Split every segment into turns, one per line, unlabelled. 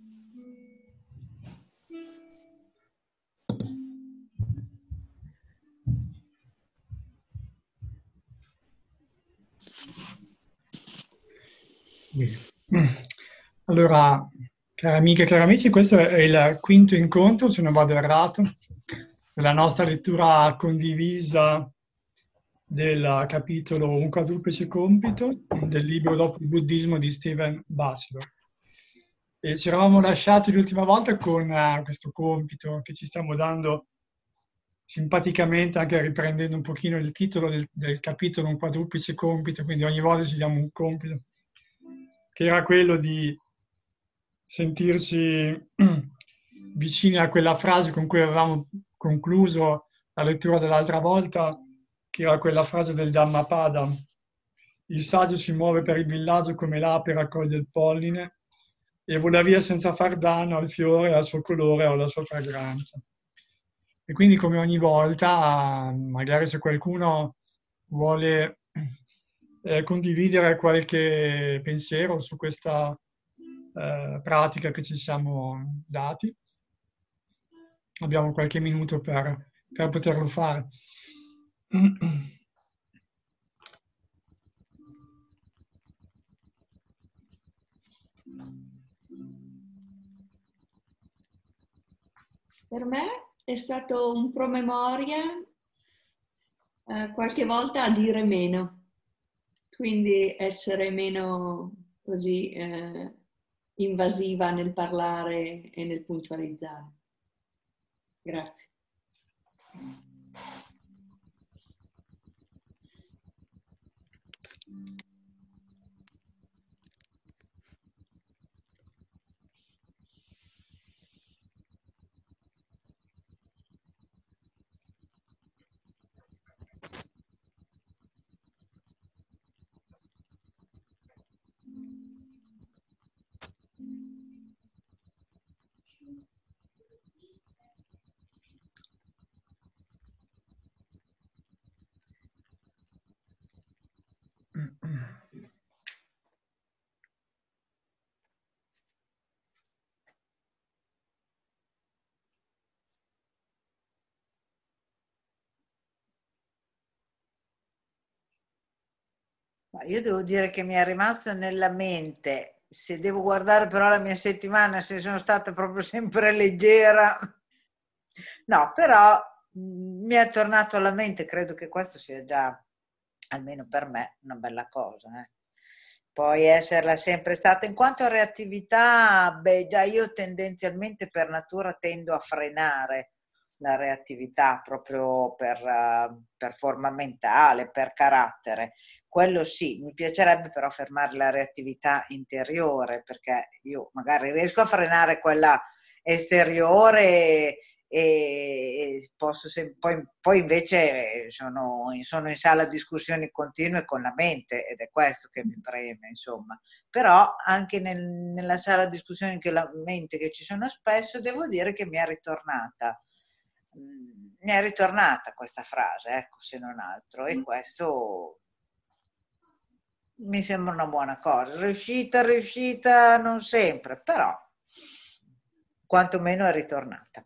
Allora, cari amiche e cari amici, questo è il quinto incontro, se non vado errato, della nostra lettura condivisa del capitolo Un quadruplice compito del libro Dopo il buddismo di Stephen Batchelor. E ci eravamo lasciati l'ultima volta con questo compito che ci stiamo dando simpaticamente, anche riprendendo un pochino il titolo del capitolo Un quadruplice compito, quindi ogni volta ci diamo un compito, che era quello di sentirci vicini a quella frase con cui avevamo concluso la lettura dell'altra volta, che era quella frase del Dhammapada: il saggio si muove per il villaggio come l'ape raccoglie il polline e vola via senza far danno al fiore, al suo colore o alla sua fragranza. E quindi, come ogni volta, magari se qualcuno vuole condividere qualche pensiero su questa pratica che ci siamo dati, abbiamo qualche minuto per poterlo fare.
Per me è stato un promemoria qualche volta a dire meno, quindi essere meno così invasiva nel parlare e nel puntualizzare. Grazie.
Io devo dire che mi è rimasto nella mente, se devo guardare però la mia settimana, se sono stata proprio sempre leggera, no, però mi è tornato alla mente, credo che questo sia già, almeno per me, una bella cosa. Poi esserla sempre stata. In quanto a reattività, beh, già io tendenzialmente per natura tendo a frenare la reattività proprio per forma mentale, per carattere. Quello sì, mi piacerebbe però fermare la reattività interiore, perché io magari riesco a frenare quella esteriore e posso poi invece sono in sala discussioni continue con la mente ed è questo che mi preme, insomma. Però anche nella sala discussioni con la mente che ci sono spesso, devo dire che mi è ritornata questa frase, ecco, se non altro, e questo mi sembra una buona cosa. Riuscita non sempre, però quantomeno è ritornata.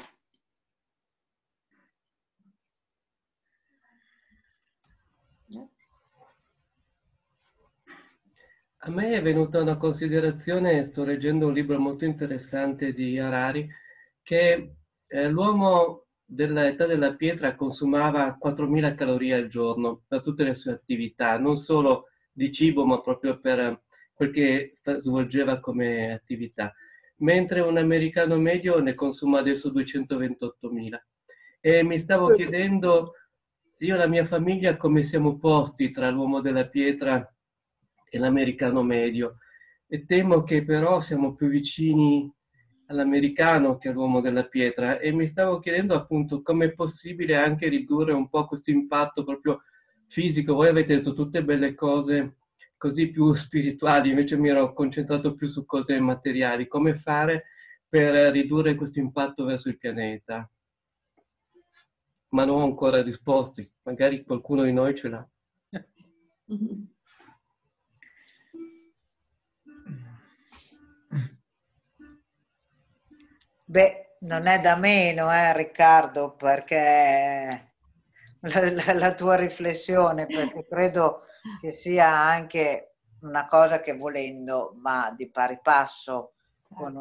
A me è venuta una considerazione, sto leggendo un libro molto interessante di Harari, che l'uomo dell'età della pietra consumava 4.000 calorie al giorno per tutte le sue attività, non solo di cibo, ma proprio per quel che svolgeva come attività, mentre un americano medio ne consuma adesso 228.000. E mi stavo chiedendo, io e la mia famiglia, come siamo posti tra l'uomo della pietra e l'americano medio, e temo che però siamo più vicini all'americano che all'uomo della pietra, e mi stavo chiedendo appunto come è possibile anche ridurre un po' questo impatto proprio fisico. Voi avete detto tutte belle cose così più spirituali, invece mi ero concentrato più su cose materiali. Come fare per ridurre questo impatto verso il pianeta? Ma non ho ancora risposte, magari qualcuno di noi ce l'ha.
Beh, non è da meno, Riccardo, perché la tua riflessione, perché credo che sia anche una cosa che volendo, ma di pari passo con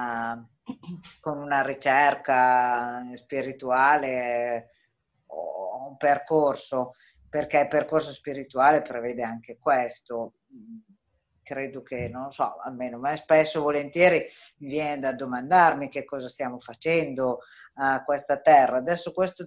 una ricerca spirituale o un percorso, perché il percorso spirituale prevede anche questo. Credo che, non lo so, almeno a me spesso volentieri mi viene da domandarmi che cosa stiamo facendo a questa terra. Adesso questo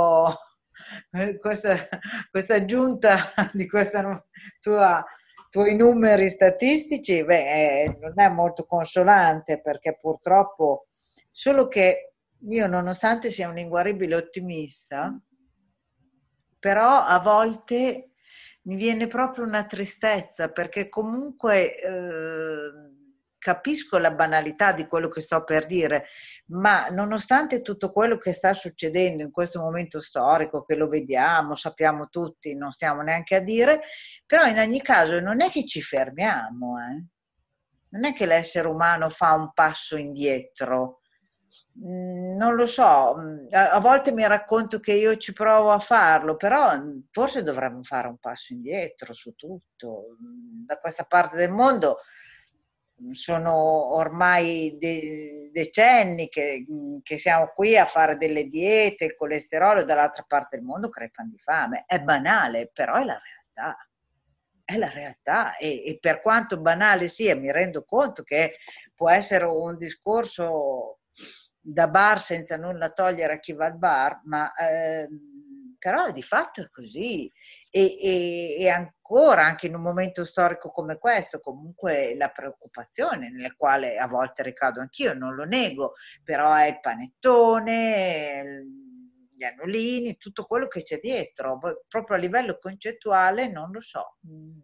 questa aggiunta di questa tuoi numeri statistici, non è molto consolante, perché purtroppo, solo che io, nonostante sia un inguaribile ottimista, però a volte mi viene proprio una tristezza, perché comunque capisco la banalità di quello che sto per dire, ma nonostante tutto quello che sta succedendo in questo momento storico, che lo vediamo, sappiamo tutti, non stiamo neanche a dire, però in ogni caso non è che ci fermiamo, non è che l'essere umano fa un passo indietro. Non lo so, a volte mi racconto che io ci provo a farlo, però forse dovremmo fare un passo indietro su tutto. Da questa parte del mondo sono ormai decenni che siamo qui a fare delle diete, il colesterolo, dall'altra parte del mondo crepano di fame. È banale, però è la realtà. È la realtà, e per quanto banale sia, mi rendo conto che può essere un discorso da bar, senza nulla togliere a chi va al bar, ma però di fatto è così. E ancora, anche in un momento storico come questo, comunque la preoccupazione, nella quale a volte ricado anch'io, non lo nego, però è il panettone, gli annolini, tutto quello che c'è dietro, proprio a livello concettuale non lo so.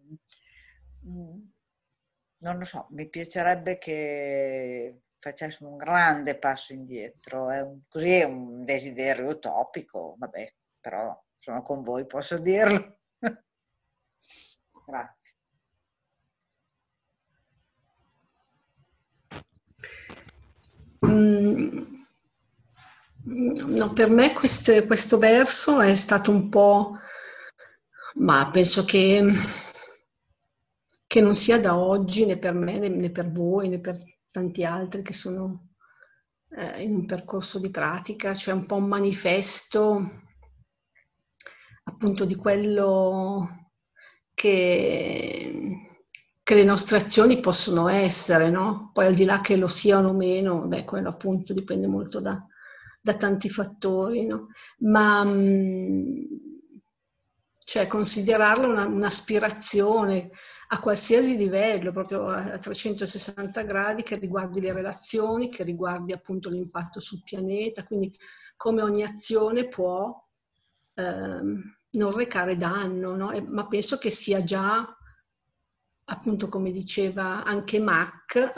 Non lo so, mi piacerebbe che facessimo un grande passo indietro, così è un desiderio utopico, vabbè, però sono con voi, posso dirlo. Grazie.
No, per me questo verso è stato un po', ma penso che non sia da oggi, né per me, né per voi, né per tanti altri che sono in un percorso di pratica, cioè un po' un manifesto appunto di quello che le nostre azioni possono essere, no? Poi al di là che lo siano o meno, beh, quello appunto dipende molto da tanti fattori, no? Ma cioè considerarlo un'aspirazione a qualsiasi livello, proprio a 360 gradi, che riguardi le relazioni, che riguardi appunto l'impatto sul pianeta, quindi come ogni azione può non recare danno, no? Ma penso che sia già, appunto come diceva anche Mac,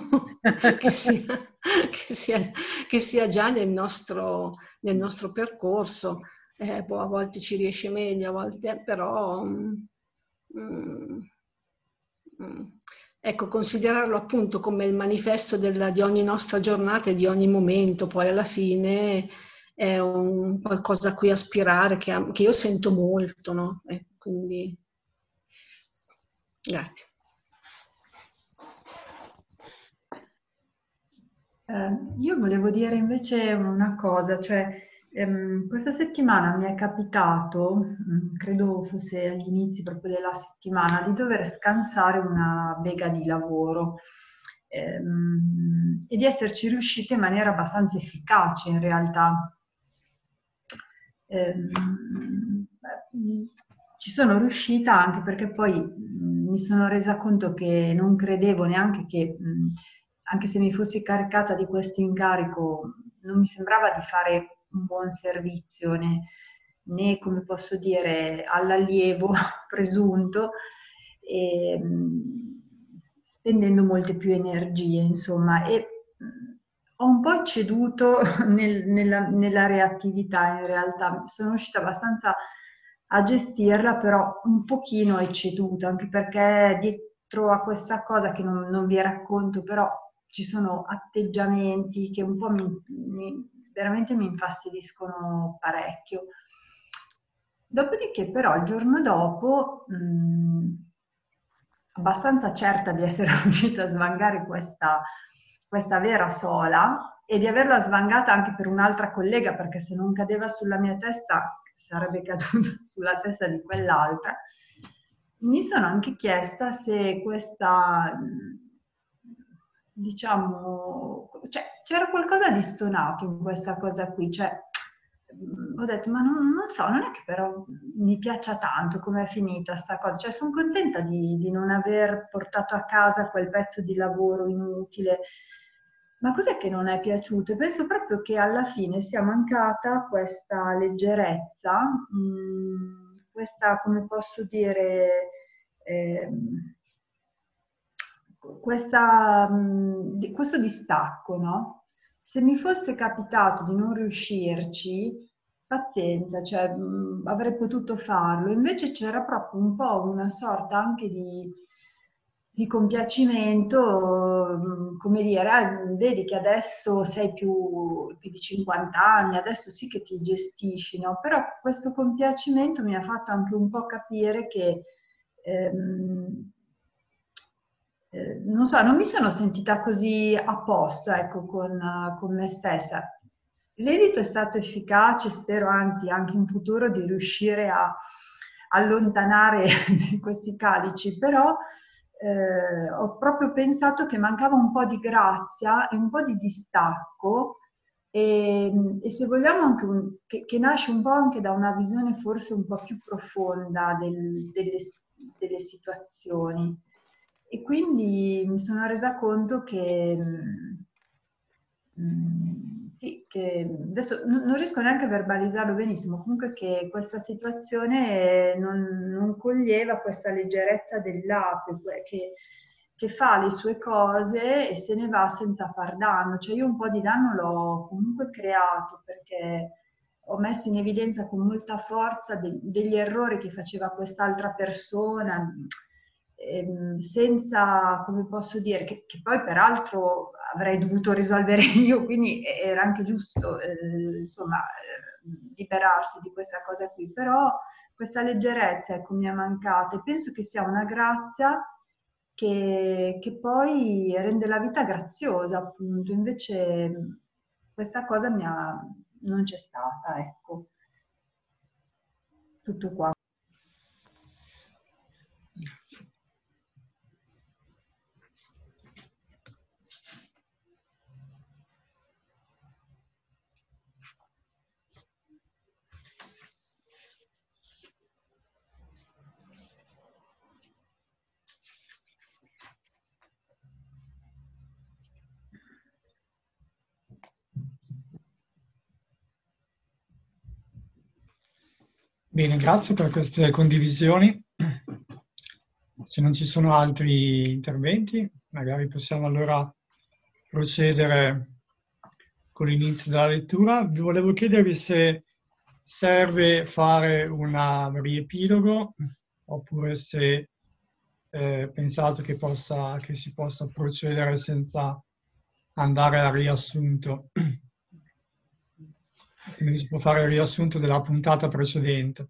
che sia già nel nostro percorso. A volte ci riesce meglio, a volte però ecco, considerarlo appunto come il manifesto di ogni nostra giornata e di ogni momento, poi alla fine è un qualcosa a cui aspirare, che io sento molto, no? Quindi grazie.
Io volevo dire invece una cosa, cioè questa settimana mi è capitato, credo fosse agli inizi proprio della settimana, di dover scansare una bega di lavoro e di esserci riuscita in maniera abbastanza efficace in realtà. Ci sono riuscita anche perché poi mi sono resa conto che non credevo neanche che, anche se mi fossi caricata di questo incarico, non mi sembrava di fare un buon servizio né come posso dire, all'allievo presunto, spendendo molte più energie, insomma. E ho un po' ceduto nella reattività, in realtà sono riuscita abbastanza a gestirla, però un pochino ho ecceduto, anche perché dietro a questa cosa che non vi racconto, però ci sono atteggiamenti che un po' veramente mi infastidiscono parecchio. Dopodiché però il giorno dopo, abbastanza certa di essere riuscita a svangare questa vera sola e di averla svangata anche per un'altra collega, perché se non cadeva sulla mia testa sarebbe caduta sulla testa di quell'altra, mi sono anche chiesta se questa, diciamo, cioè, c'era qualcosa di stonato in questa cosa qui, cioè ho detto, ma non so, non è che però mi piaccia tanto come è finita sta cosa, cioè sono contenta di non aver portato a casa quel pezzo di lavoro inutile, ma cos'è che non è piaciuto? E penso proprio che alla fine sia mancata questa leggerezza, questa, come posso dire, questo distacco, no? Se mi fosse capitato di non riuscirci, pazienza, cioè avrei potuto farlo, invece c'era proprio un po' una sorta anche di compiacimento, come dire, vedi che adesso sei più di 50 anni, adesso sì che ti gestisci, no? Però questo compiacimento mi ha fatto anche un po' capire che non so, non mi sono sentita così a posto, ecco, con me stessa. L'esito è stato efficace, spero anzi anche in futuro di riuscire a allontanare questi calici, però ho proprio pensato che mancava un po' di grazia e un po' di distacco e se vogliamo anche che nasce un po' anche da una visione forse un po' più profonda delle situazioni. E quindi mi sono resa conto che, sì, che adesso non riesco neanche a verbalizzarlo benissimo, comunque che questa situazione non coglieva questa leggerezza dell'ape che fa le sue cose e se ne va senza far danno. Cioè io un po' di danno l'ho comunque creato perché ho messo in evidenza con molta forza degli errori che faceva quest'altra persona, senza, come posso dire, che poi peraltro avrei dovuto risolvere io, quindi era anche giusto insomma liberarsi di questa cosa qui, però questa leggerezza ecco, mi è mancata e penso che sia una grazia che poi rende la vita graziosa, appunto, invece questa cosa non c'è stata, ecco. Tutto qua.
Bene, grazie per queste condivisioni. Se non ci sono altri interventi, magari possiamo allora procedere con l'inizio della lettura. Vi volevo chiedervi se serve fare una riepilogo oppure se pensate che si possa procedere senza andare al riassunto. Quindi si può fare il riassunto della puntata precedente.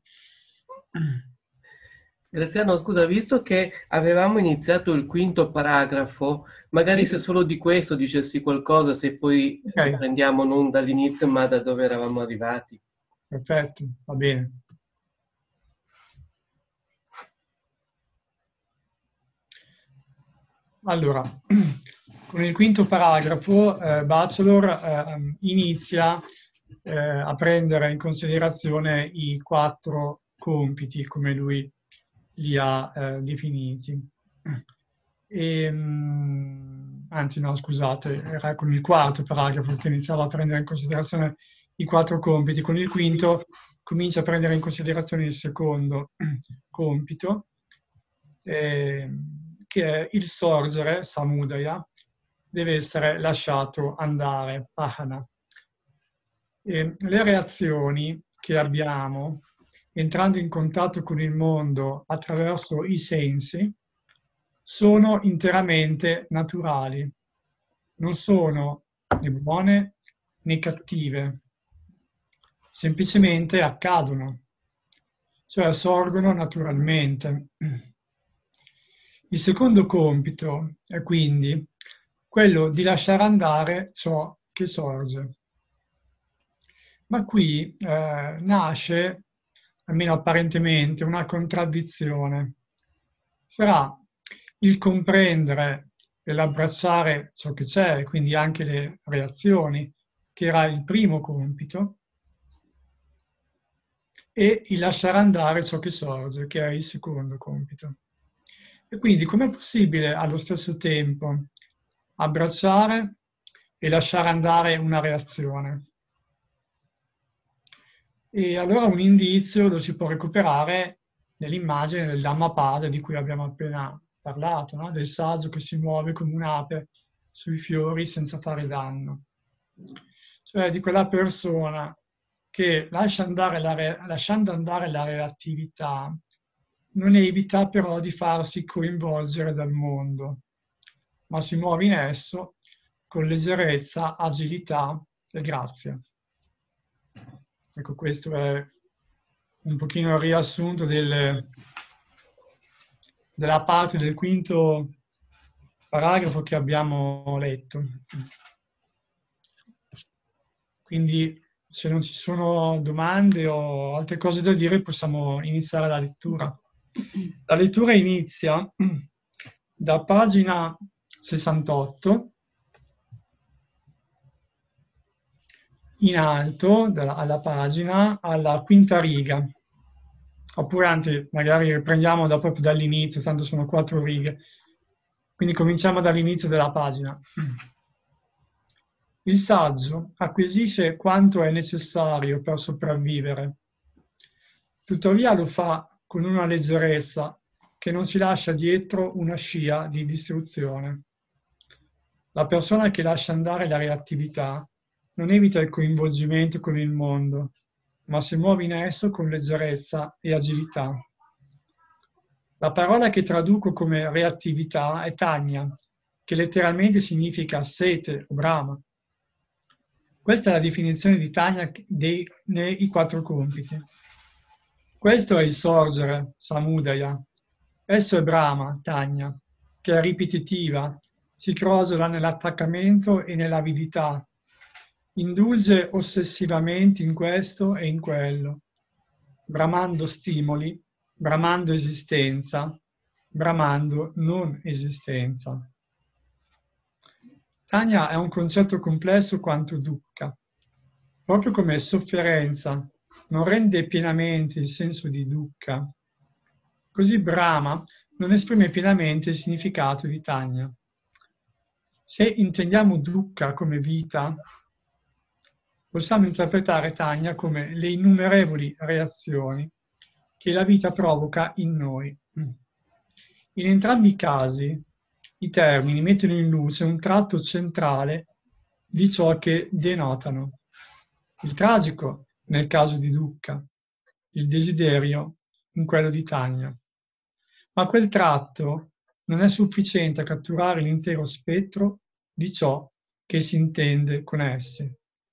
Graziano, scusa, visto che avevamo iniziato il quinto paragrafo, magari se solo di questo dicessi qualcosa, se poi prendiamo non dall'inizio ma da dove eravamo arrivati.
Perfetto, va bene. Allora, con il quinto paragrafo Batchelor inizia a prendere in considerazione i 4 compiti, come lui li ha definiti. Anzi, no, scusate, era con il quarto paragrafo che iniziava a prendere in considerazione i 4 compiti. Con il quinto comincia a prendere in considerazione il secondo compito, che è il sorgere, samudaya, deve essere lasciato andare, pahana. Le reazioni che abbiamo entrando in contatto con il mondo attraverso i sensi sono interamente naturali. non sono né buone né cattive, semplicemente accadono, cioè sorgono naturalmente. Il secondo compito è quindi quello di lasciare andare ciò che sorge. Ma qui nasce, almeno apparentemente, una contraddizione fra il comprendere e l'abbracciare ciò che c'è, quindi anche le reazioni, che era il primo compito, e il lasciare andare ciò che sorge, che è il secondo compito. E quindi com'è possibile allo stesso tempo abbracciare e lasciare andare una reazione? E allora un indizio lo si può recuperare nell'immagine del Dhammapada di cui abbiamo appena parlato, no? Del saggio che si muove come un'ape sui fiori senza fare danno. Cioè di quella persona che lasciando andare la reattività non evita però di farsi coinvolgere dal mondo, ma si muove in esso con leggerezza, agilità e grazia. Ecco, questo è un pochino il riassunto della parte del quinto paragrafo che abbiamo letto. Quindi, se non ci sono domande o altre cose da dire, possiamo iniziare la lettura. La lettura inizia da pagina 68, in alto alla pagina, alla quinta riga. Oppure anzi, magari riprendiamo proprio dall'inizio, tanto sono 4 righe. Quindi cominciamo dall'inizio della pagina. Il saggio acquisisce quanto è necessario per sopravvivere. Tuttavia lo fa con una leggerezza che non si lascia dietro una scia di distruzione. La persona che lascia andare la reattività non evita il coinvolgimento con il mondo, ma si muove in esso con leggerezza e agilità. La parola che traduco come reattività è tanya, che letteralmente significa sete o brama. Questa è la definizione di tanya nei 4 compiti. Questo è il sorgere, samudaya. Esso è brama, tanya, che è ripetitiva, si crosola nell'attaccamento e nell'avidità, indulge ossessivamente in questo e in quello, bramando stimoli, bramando esistenza, bramando non esistenza. Tanya è un concetto complesso quanto dukkha, proprio come sofferenza non rende pienamente il senso di dukkha, così Brahma non esprime pienamente il significato di Tanya. Se intendiamo dukkha come vita, possiamo interpretare Tanya come le innumerevoli reazioni che la vita provoca in noi. In entrambi i casi, i termini mettono in luce un tratto centrale di ciò che denotano. Il tragico nel caso di dukkha, il desiderio in quello di Tanya. Ma quel tratto non è sufficiente a catturare l'intero spettro di ciò che si intende con essi.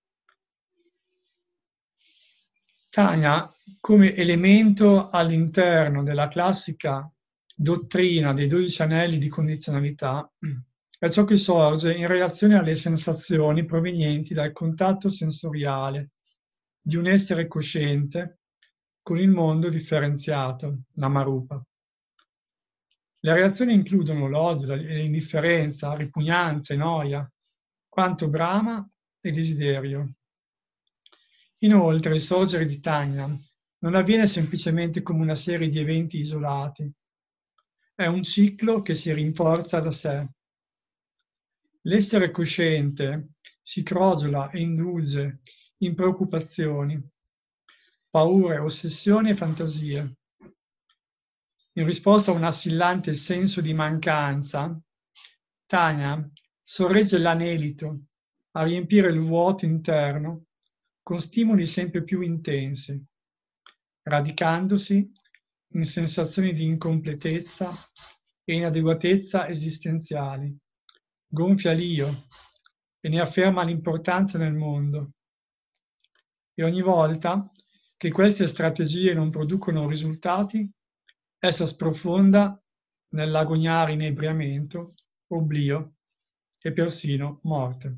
Tanya, come elemento all'interno della classica dottrina dei 12 anelli di condizionalità, è ciò che sorge in relazione alle sensazioni provenienti dal contatto sensoriale di un essere cosciente con il mondo differenziato, Namarupa. Le reazioni includono l'odio, l'indifferenza, ripugnanza e noia, quanto brama e desiderio. Inoltre, il sorgere di Tanya non avviene semplicemente come una serie di eventi isolati. È un ciclo che si rinforza da sé. L'essere cosciente si crogiola e indulge in preoccupazioni, paure, ossessioni e fantasie. In risposta a un assillante senso di mancanza, Tanya sorregge l'anelito a riempire il vuoto interno con stimoli sempre più intensi, radicandosi in sensazioni di incompletezza e inadeguatezza esistenziali, gonfia l'io, e ne afferma l'importanza nel mondo. E ogni volta che queste strategie non producono risultati, essa sprofonda nell'agognare inebriamento, oblio e persino morte.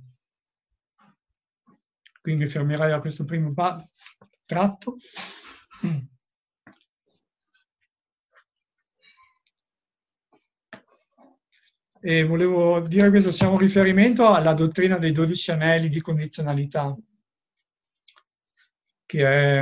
Quindi mi fermerei a questo primo tratto. E volevo dire questo, facciamo riferimento alla dottrina dei 12 anelli di condizionalità, che è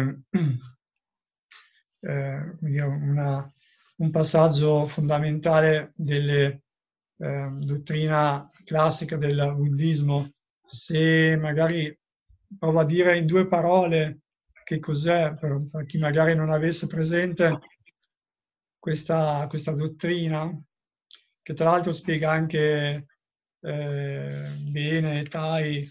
un passaggio fondamentale delle dottrina classica del buddismo. Se magari provo a dire in 2 parole che cos'è, per chi magari non avesse presente questa dottrina, che tra l'altro spiega anche bene Tai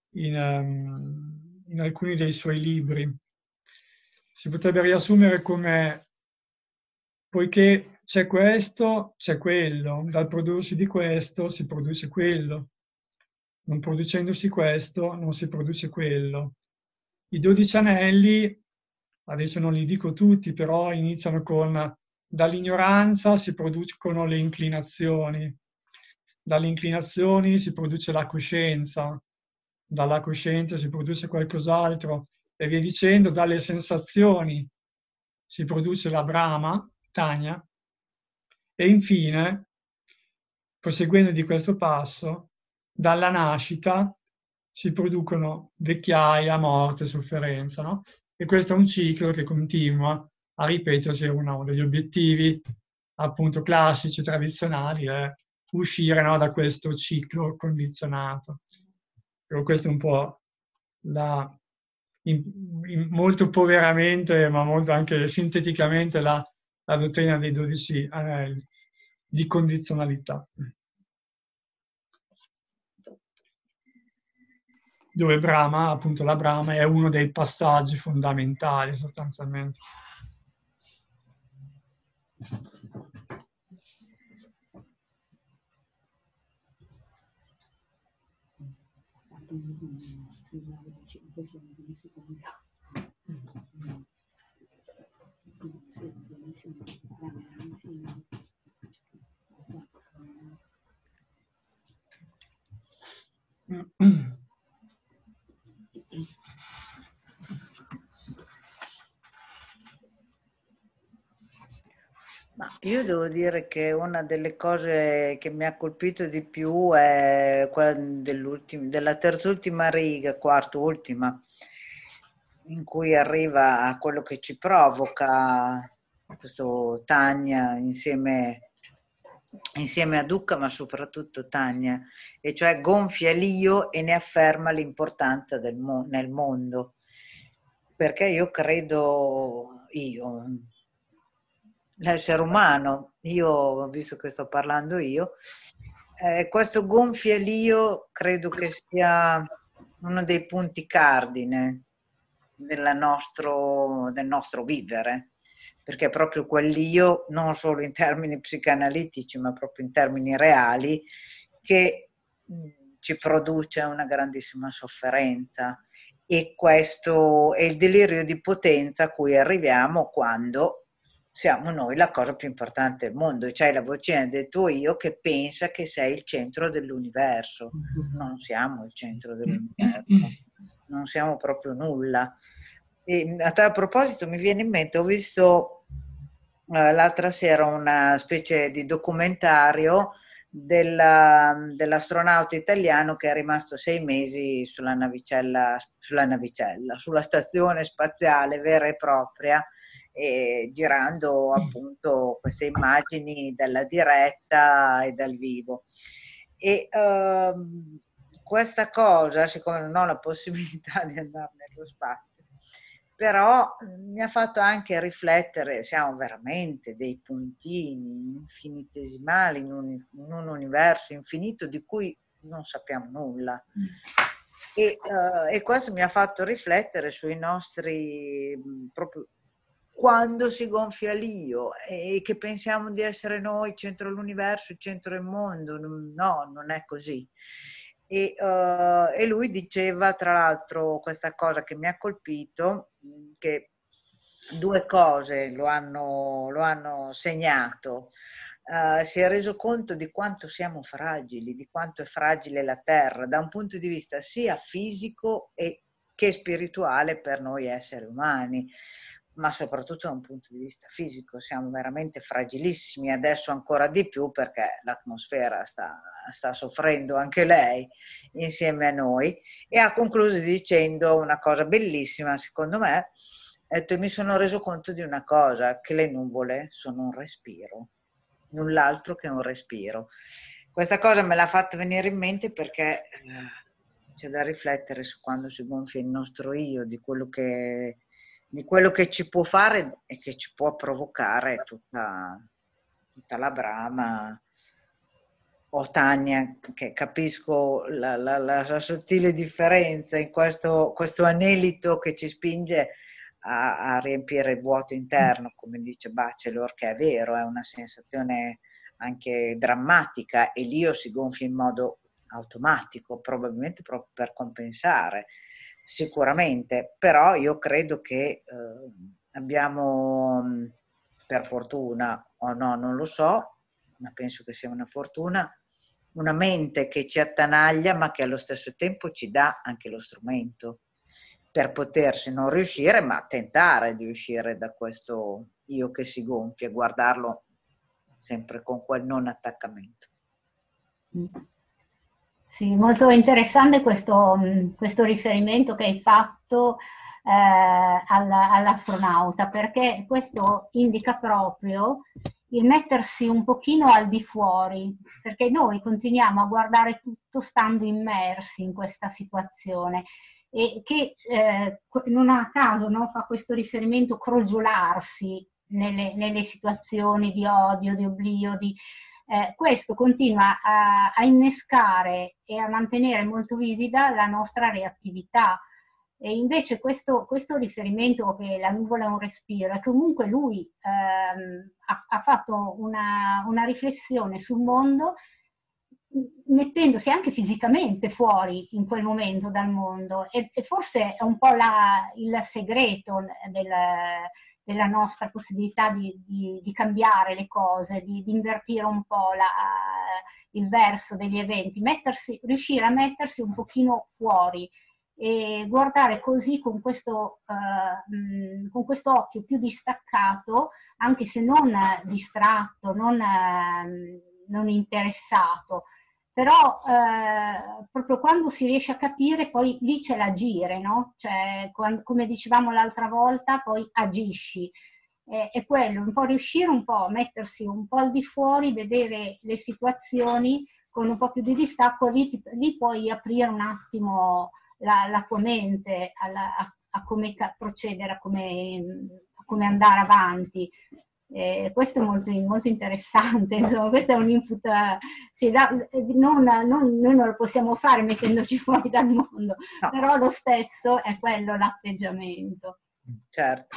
in alcuni dei suoi libri. Si potrebbe riassumere come: poiché c'è questo, c'è quello, dal prodursi di questo si produce quello, non producendosi questo non si produce quello. I 12 anelli, adesso non li dico tutti, però iniziano con: dall'ignoranza si producono le inclinazioni, dalle inclinazioni si produce la coscienza, dalla coscienza si produce qualcos'altro, e via dicendo. Dalle sensazioni si produce la Brahma, Tanya, e infine, proseguendo di questo passo, dalla nascita si producono vecchiaia, morte, sofferenza, no? E questo è un ciclo che continua a ripetersi. Uno degli obiettivi appunto classici, tradizionali, è uscire, no, da questo ciclo condizionato. Però questo è un po' molto poveramente, ma molto anche sinteticamente, la dottrina dei 12 anelli di condizionalità, dove Brahma, appunto la Brahma, è uno dei passaggi fondamentali sostanzialmente.
Ma io devo dire che una delle cose che mi ha colpito di più è quella della terz'ultima riga, quart'ultima, in cui arriva a quello che ci provoca questo Tanya insieme a Dukkha, ma soprattutto Tanya, e cioè gonfia l'io e ne afferma l'importanza nel mondo. Perché io credo, l'essere umano, visto che sto parlando io, questo gonfia l'io credo che sia uno dei punti cardine del nostro vivere, perché proprio quell'io, non solo in termini psicanalitici, ma proprio in termini reali, che ci produce una grandissima sofferenza. E questo è il delirio di potenza a cui arriviamo quando siamo noi la cosa più importante del mondo, e c'hai la vocina del tuo io che pensa che sei il centro dell'universo. Non siamo il centro dell'universo, non siamo proprio nulla. E a tal proposito mi viene in mente, ho visto l'altra sera una specie di documentario dell'astronauta italiano che è rimasto 6 mesi sulla stazione spaziale vera e propria, girando appunto queste immagini dalla diretta e dal vivo. E questa cosa, siccome non ho la possibilità di andare nello spazio, però mi ha fatto anche riflettere: siamo veramente dei puntini infinitesimali in un universo infinito di cui non sappiamo nulla. E questo mi ha fatto riflettere sui nostri, proprio quando si gonfia l'io e che pensiamo di essere noi il centro dell'universo, il centro del mondo. No, non è così. E lui diceva, tra l'altro, questa cosa che mi ha colpito, che due cose lo hanno segnato. Si è reso conto di quanto siamo fragili, di quanto è fragile la terra, da un punto di vista sia fisico che spirituale per noi esseri umani, ma soprattutto da un punto di vista fisico. Siamo veramente fragilissimi, adesso ancora di più perché l'atmosfera sta soffrendo anche lei insieme a noi. E ha concluso dicendo una cosa bellissima, secondo me, ha detto: mi sono reso conto di una cosa, che le nuvole sono un respiro, null'altro che un respiro. Questa cosa me l'ha fatta venire in mente perché c'è da riflettere su quando si gonfia il nostro io, di quello che ci può fare e che ci può provocare tutta la brama. O Tania, che capisco la sottile differenza in questo anelito che ci spinge a riempire il vuoto interno, come dice Bachelor, che è vero, è una sensazione anche drammatica, e l'io si gonfia in modo automatico, probabilmente proprio per compensare, sicuramente. Però io credo che abbiamo, per fortuna o no, non lo so, ma penso che sia una fortuna, una mente che ci attanaglia, ma che allo stesso tempo ci dà anche lo strumento per potersi non riuscire, ma tentare di uscire da questo io che si gonfia, guardarlo sempre con quel non attaccamento.
Sì, molto interessante questo riferimento che hai fatto all'astronauta, perché questo indica proprio il mettersi un pochino al di fuori, perché noi continuiamo a guardare tutto stando immersi in questa situazione, e che non a caso, no, fa questo riferimento crogiolarsi nelle situazioni di odio, di oblio, questo continua a innescare e a mantenere molto vivida la nostra reattività. E invece questo riferimento che la nuvola è un respiro, è comunque lui ha fatto una riflessione sul mondo, mettendosi anche fisicamente fuori in quel momento dal mondo, e forse è un po' il segreto della nostra possibilità di cambiare le cose, di invertire un po' il verso degli eventi, riuscire a mettersi un pochino fuori e guardare così con questo occhio più distaccato, anche se non distratto, non interessato. Però proprio quando si riesce a capire, poi lì c'è l'agire, no? Cioè, come dicevamo l'altra volta, poi agisci. È quello, un po' riuscire un po' a mettersi un po' al di fuori, vedere le situazioni con un po' più di distacco, lì puoi aprire un attimo la tua mente a come procedere, a come andare avanti. Questo è molto, molto interessante, insomma, questo è un input, noi non lo possiamo fare mettendoci fuori dal mondo, no. Però lo stesso è quello l'atteggiamento.
Certo.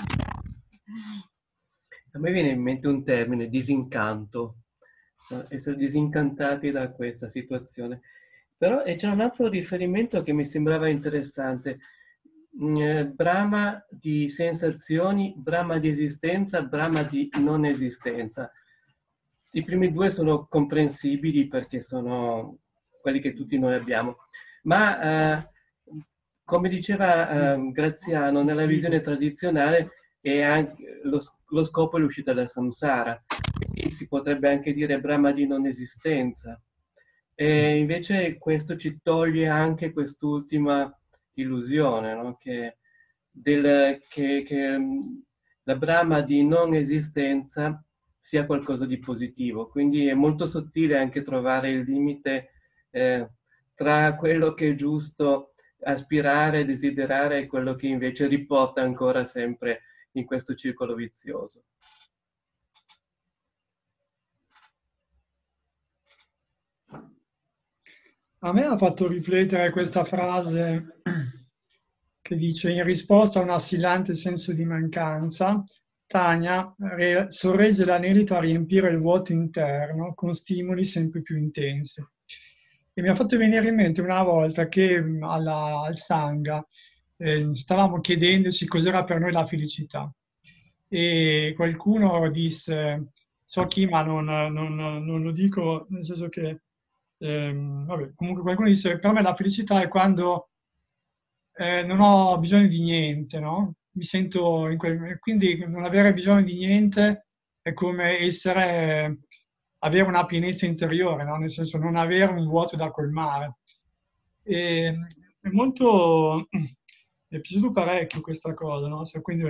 A me viene in mente un termine, disincanto, essere disincantati da questa situazione. Però c'è un altro riferimento che mi sembrava interessante. Brama di sensazioni, brama di esistenza, brama di non esistenza. I primi due sono comprensibili perché sono quelli che tutti noi abbiamo, ma come diceva Graziano, nella visione tradizionale è anche lo scopo è l'uscita dal samsara, quindi si potrebbe anche dire brama di non esistenza, e invece questo ci toglie anche quest'ultima illusione, no? che la brama di non esistenza sia qualcosa di positivo. Quindi è molto sottile anche trovare il limite tra quello che è giusto aspirare, desiderare, e quello che invece riporta ancora sempre in questo circolo vizioso.
A me ha fatto riflettere questa frase che dice: in risposta a un assillante senso di mancanza, Tania sorregge l'anelito a riempire il vuoto interno con stimoli sempre più intensi. E mi ha fatto venire in mente una volta che al Sangha stavamo chiedendoci cos'era per noi la felicità. E qualcuno disse, so chi, ma non lo dico, nel senso che, vabbè, comunque qualcuno disse, per me la felicità è quando non ho bisogno di niente, no? Mi sento quindi non avere bisogno di niente è come avere una pienezza interiore, no? Nel senso non avere un vuoto da colmare. E, è molto, mi è piaciuto parecchio questa cosa, no? Quindi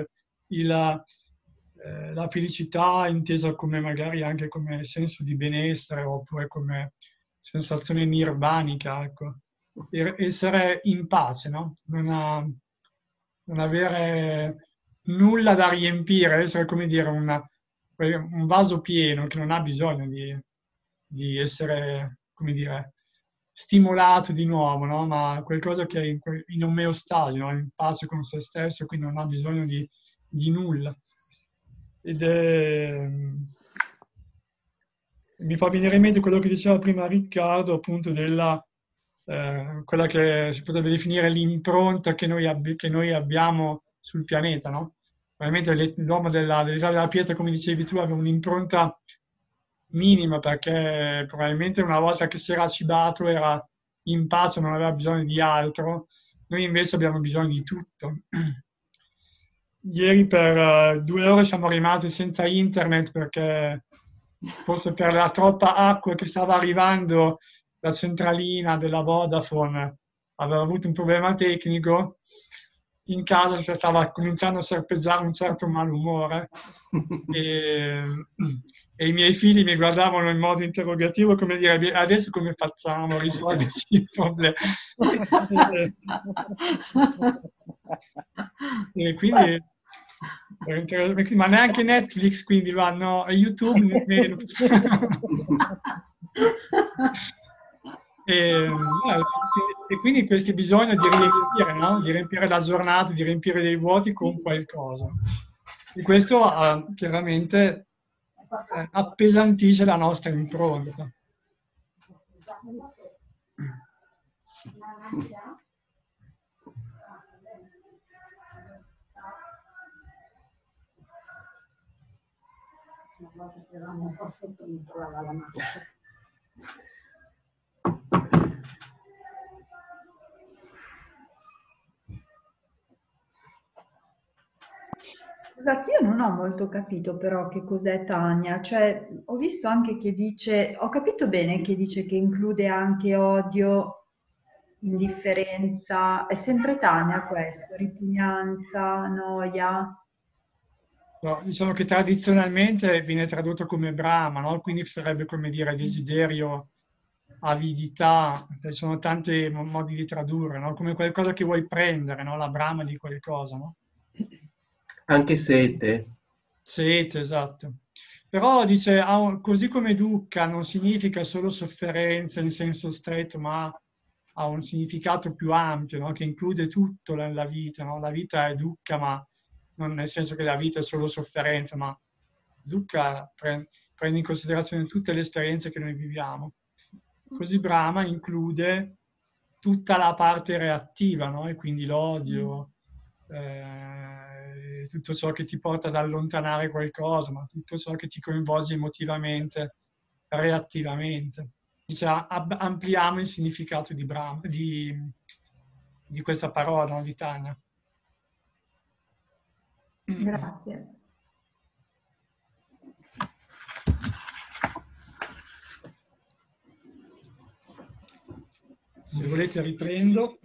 la felicità intesa come magari anche come senso di benessere oppure come sensazione nirvanica, ecco. Essere in pace, no? Non avere nulla da riempire, essere come dire un vaso pieno che non ha bisogno di essere, come dire, stimolato di nuovo, no? Ma qualcosa che è in omeostasi, no? In pace con se stesso, quindi non ha bisogno di nulla. Mi fa venire in mente quello che diceva prima Riccardo, appunto quella che si potrebbe definire l'impronta che noi abbiamo sul pianeta, no? Probabilmente l'uomo dell'età della pietra, come dicevi tu, aveva un'impronta minima perché probabilmente una volta che si era cibato era in pace, non aveva bisogno di altro. Noi invece abbiamo bisogno di tutto. Ieri per 2 ore siamo rimasti senza internet perché forse per la troppa acqua che stava arrivando, la centralina della Vodafone aveva avuto un problema tecnico, in casa si stava cominciando a serpeggiare un certo malumore e i miei figli mi guardavano in modo interrogativo come dire adesso come facciamo a risolverci il problema. E quindi ma neanche Netflix quindi vanno a YouTube nemmeno. E quindi questo bisogno di riempire, no? Di riempire la giornata, di riempire dei vuoti con qualcosa. E questo chiaramente appesantisce la nostra impronta.
Un po' sotto mi trovava la macchina.
Scusate, io non ho molto capito però che cos'è Tania, cioè ho visto anche che dice, ho capito bene che dice che include anche odio, indifferenza, è sempre Tania questo, ripugnanza, noia.
No, diciamo che tradizionalmente viene tradotto come Brahma, no? Quindi sarebbe come dire desiderio, avidità, ci sono tanti modi di tradurre, no? Come qualcosa che vuoi prendere, no? La brama di qualcosa, no?
Anche sete.
Sete, esatto. Però dice, così come dukkha non significa solo sofferenza in senso stretto, ma ha un significato più ampio, no? Che include tutto nella vita, no? La vita è dukkha, ma non nel senso che la vita è solo sofferenza, ma dukkha prende in considerazione tutte le esperienze che noi viviamo. Così Brahma include tutta la parte reattiva, no? E quindi l'odio, tutto ciò che ti porta ad allontanare qualcosa, ma tutto ciò che ti coinvolge emotivamente, reattivamente. Dice, ampliamo il significato di Brahma, di questa parola, no? Di Tania.
Grazie.
Se volete riprendo.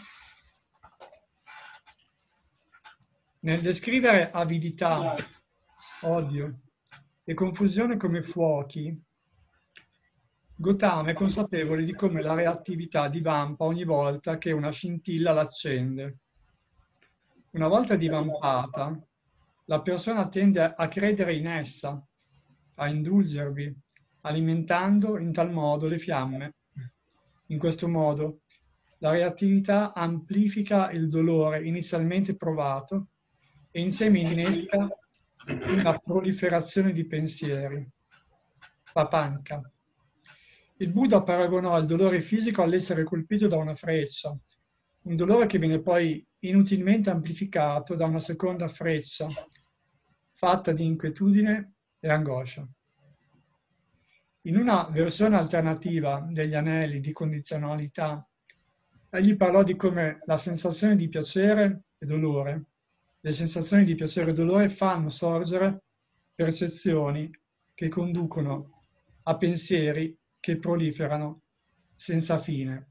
Nel descrivere avidità, odio e confusione come fuochi, Gautama è consapevole di come la reattività divampa ogni volta che una scintilla l'accende. Una volta divampata, la persona tende a credere in essa, a indulgervi, alimentando in tal modo le fiamme. In questo modo, la reattività amplifica il dolore inizialmente provato e insieme innesca una proliferazione di pensieri, papanca, Il Buddha paragonò il dolore fisico all'essere colpito da una freccia, un dolore che viene poi inutilmente amplificato da una seconda freccia, fatta di inquietudine e angoscia. In una versione alternativa degli anelli di condizionalità, egli parlò di come la sensazione di piacere e dolore, le sensazioni di piacere e dolore fanno sorgere percezioni che conducono a pensieri che proliferano senza fine.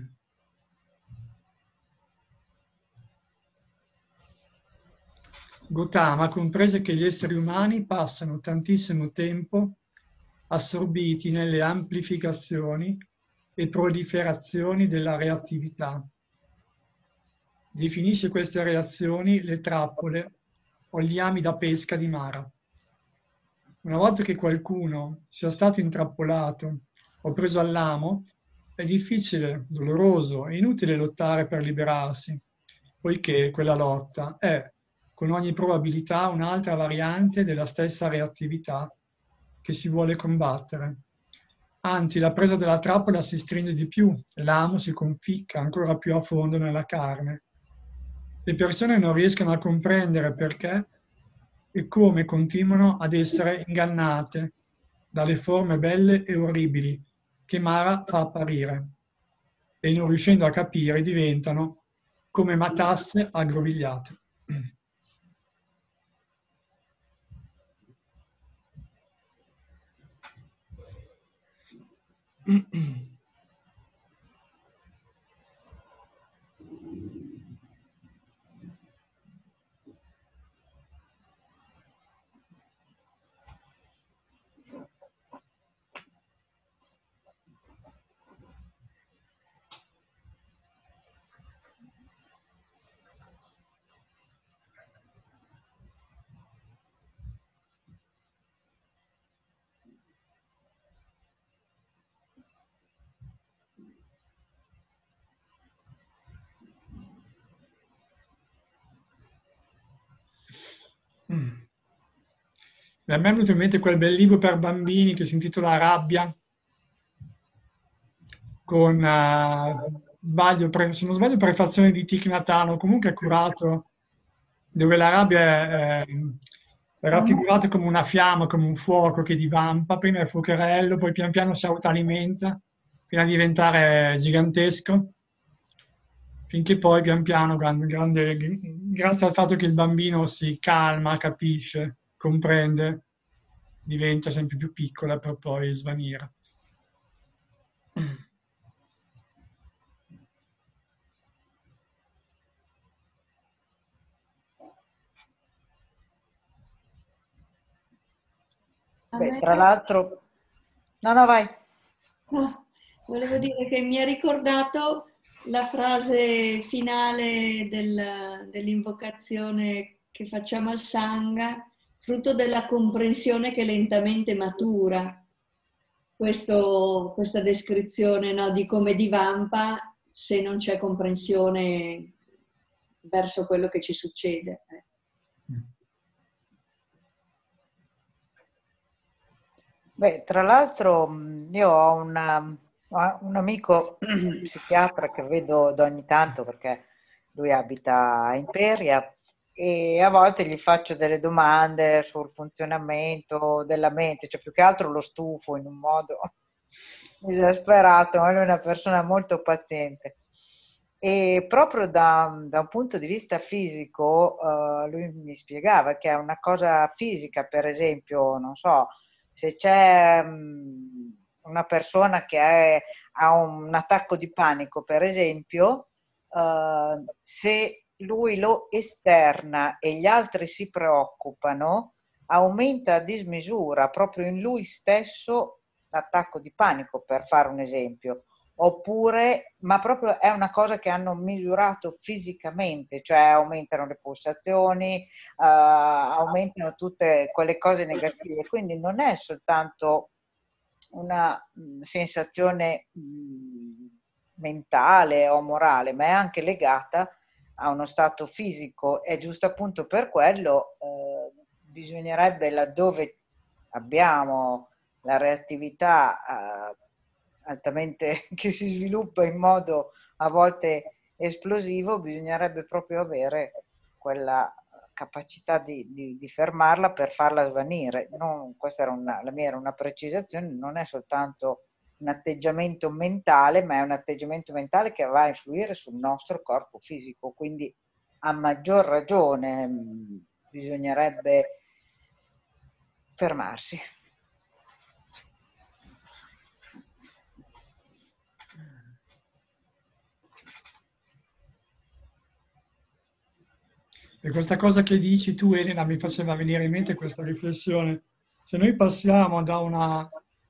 Gautama comprese che gli esseri umani passano tantissimo tempo assorbiti nelle amplificazioni e proliferazioni della reattività. Definisce queste reazioni le trappole o gli ami da pesca di Mara. Una volta che qualcuno sia stato intrappolato o preso all'amo, è difficile, doloroso e inutile lottare per liberarsi, poiché quella lotta è, con ogni probabilità, un'altra variante della stessa reattività che si vuole combattere. Anzi, la presa della trappola si stringe di più e l'amo si conficca ancora più a fondo nella carne. Le persone non riescono a comprendere perché e come continuano ad essere ingannate dalle forme belle e orribili che Mara fa apparire e non riuscendo a capire diventano come matasse aggrovigliate. A me è venuto in mente quel bel libro per bambini che si intitola Rabbia, con, se non sbaglio, prefazione di Thich Nhat Hanh, comunque è curato, dove la rabbia è raffigurata come una fiamma, come un fuoco che divampa, prima è fuocherello, poi pian piano si autoalimenta, fino a diventare gigantesco, finché poi pian piano, grazie al fatto che il bambino si calma, capisce, comprende, diventa sempre più piccola per poi svanire.
Beh, tra l'altro... No, vai.
No, volevo dire che mi ha ricordato la frase finale dell'invocazione che facciamo al Sangha, frutto della comprensione che lentamente matura. Questa descrizione, no, di come divampa se non c'è comprensione verso quello che ci succede.
Beh, tra l'altro io ho un amico psichiatra che vedo da ogni tanto perché lui abita a Imperia e a volte gli faccio delle domande sul funzionamento della mente, cioè più che altro lo stufo in un modo esasperato, ma lui è una persona molto paziente. E proprio da un punto di vista fisico, lui mi spiegava che è una cosa fisica, per esempio, non so, se c'è una persona che ha un attacco di panico, per esempio, se lui lo esterna e gli altri si preoccupano, aumenta a dismisura proprio in lui stesso l'attacco di panico, per fare un esempio. Oppure, ma proprio è una cosa che hanno misurato fisicamente, cioè aumentano le pulsazioni, aumentano tutte quelle cose negative, quindi non è soltanto una sensazione mentale o morale, ma è anche legata a uno stato fisico e giusto appunto per quello bisognerebbe, laddove abbiamo la reattività altamente, che si sviluppa in modo a volte esplosivo, bisognerebbe proprio avere quella capacità di fermarla per farla svanire. Questa era la mia era una precisazione, non è soltanto un atteggiamento mentale, ma è un atteggiamento mentale che va a influire sul nostro corpo fisico, quindi a maggior ragione bisognerebbe fermarsi.
E questa cosa che dici tu, Elena, mi faceva venire in mente questa riflessione. Se noi passiamo da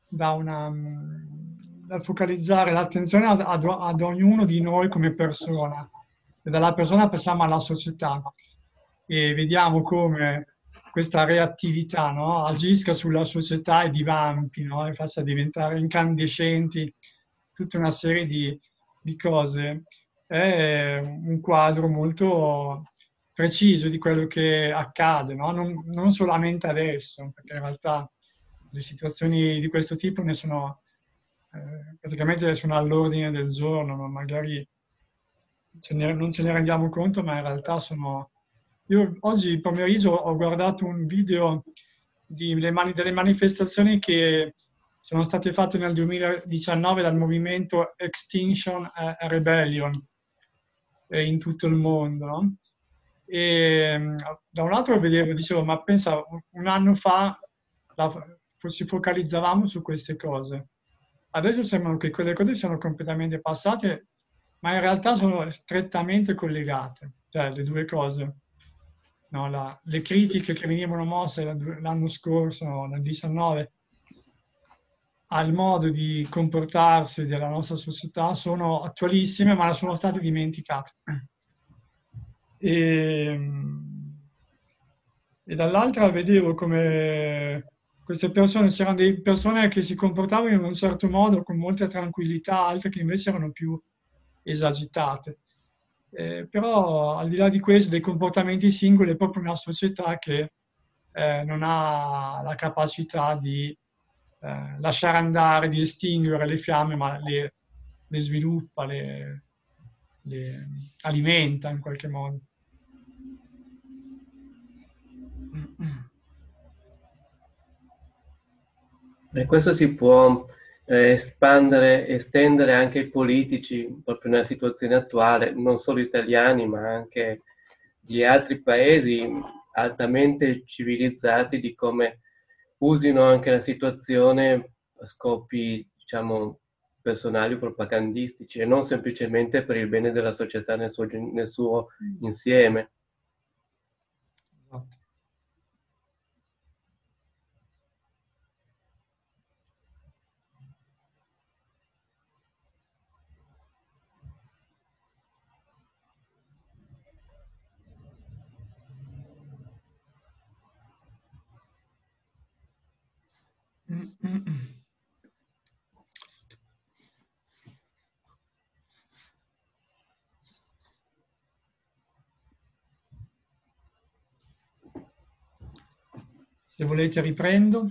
focalizzare l'attenzione ad ognuno di noi come persona, e dalla persona passiamo alla società, e vediamo come questa reattività, no, agisca sulla società e divampi, no, e faccia diventare incandescenti tutta una serie di cose, è un quadro molto preciso di quello che accade, no? Non solamente adesso, perché in realtà le situazioni di questo tipo ne sono praticamente sono all'ordine del giorno, ma magari non ce ne rendiamo conto, ma in realtà sono... Io oggi pomeriggio ho guardato un video delle manifestazioni che sono state fatte nel 2019 dal movimento Extinction Rebellion in tutto il mondo, no? E da un lato dicevo, ma pensa, un anno fa ci focalizzavamo su queste cose. Adesso sembrano che quelle cose siano completamente passate, ma in realtà sono strettamente collegate, cioè le due cose. No, le critiche che venivano mosse l'anno scorso, nel 19, al modo di comportarsi della nostra società sono attualissime, ma sono state dimenticate. E dall'altra vedevo come queste persone, c'erano delle persone che si comportavano in un certo modo con molta tranquillità, altre che invece erano più esagitate. Però al di là di questo, dei comportamenti singoli, è proprio una società che non ha la capacità di lasciare andare, di estinguere le fiamme, ma le sviluppa, le alimenta in qualche modo.
E questo si può estendere anche ai politici, proprio nella situazione attuale, non solo italiani, ma anche di altri paesi altamente civilizzati, di come usino anche la situazione a scopi, diciamo, personali o propagandistici, e non semplicemente per il bene della società nel suo insieme.
Se volete riprendo.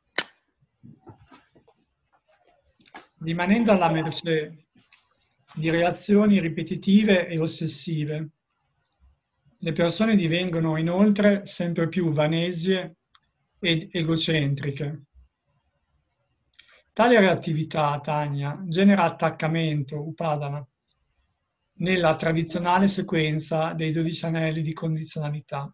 Rimanendo alla mercé di reazioni ripetitive e ossessive, le persone divengono inoltre sempre più vanesie ed egocentriche. Tale reattività, Tanya, genera attaccamento, upadana, nella tradizionale sequenza dei 12 anelli di condizionalità.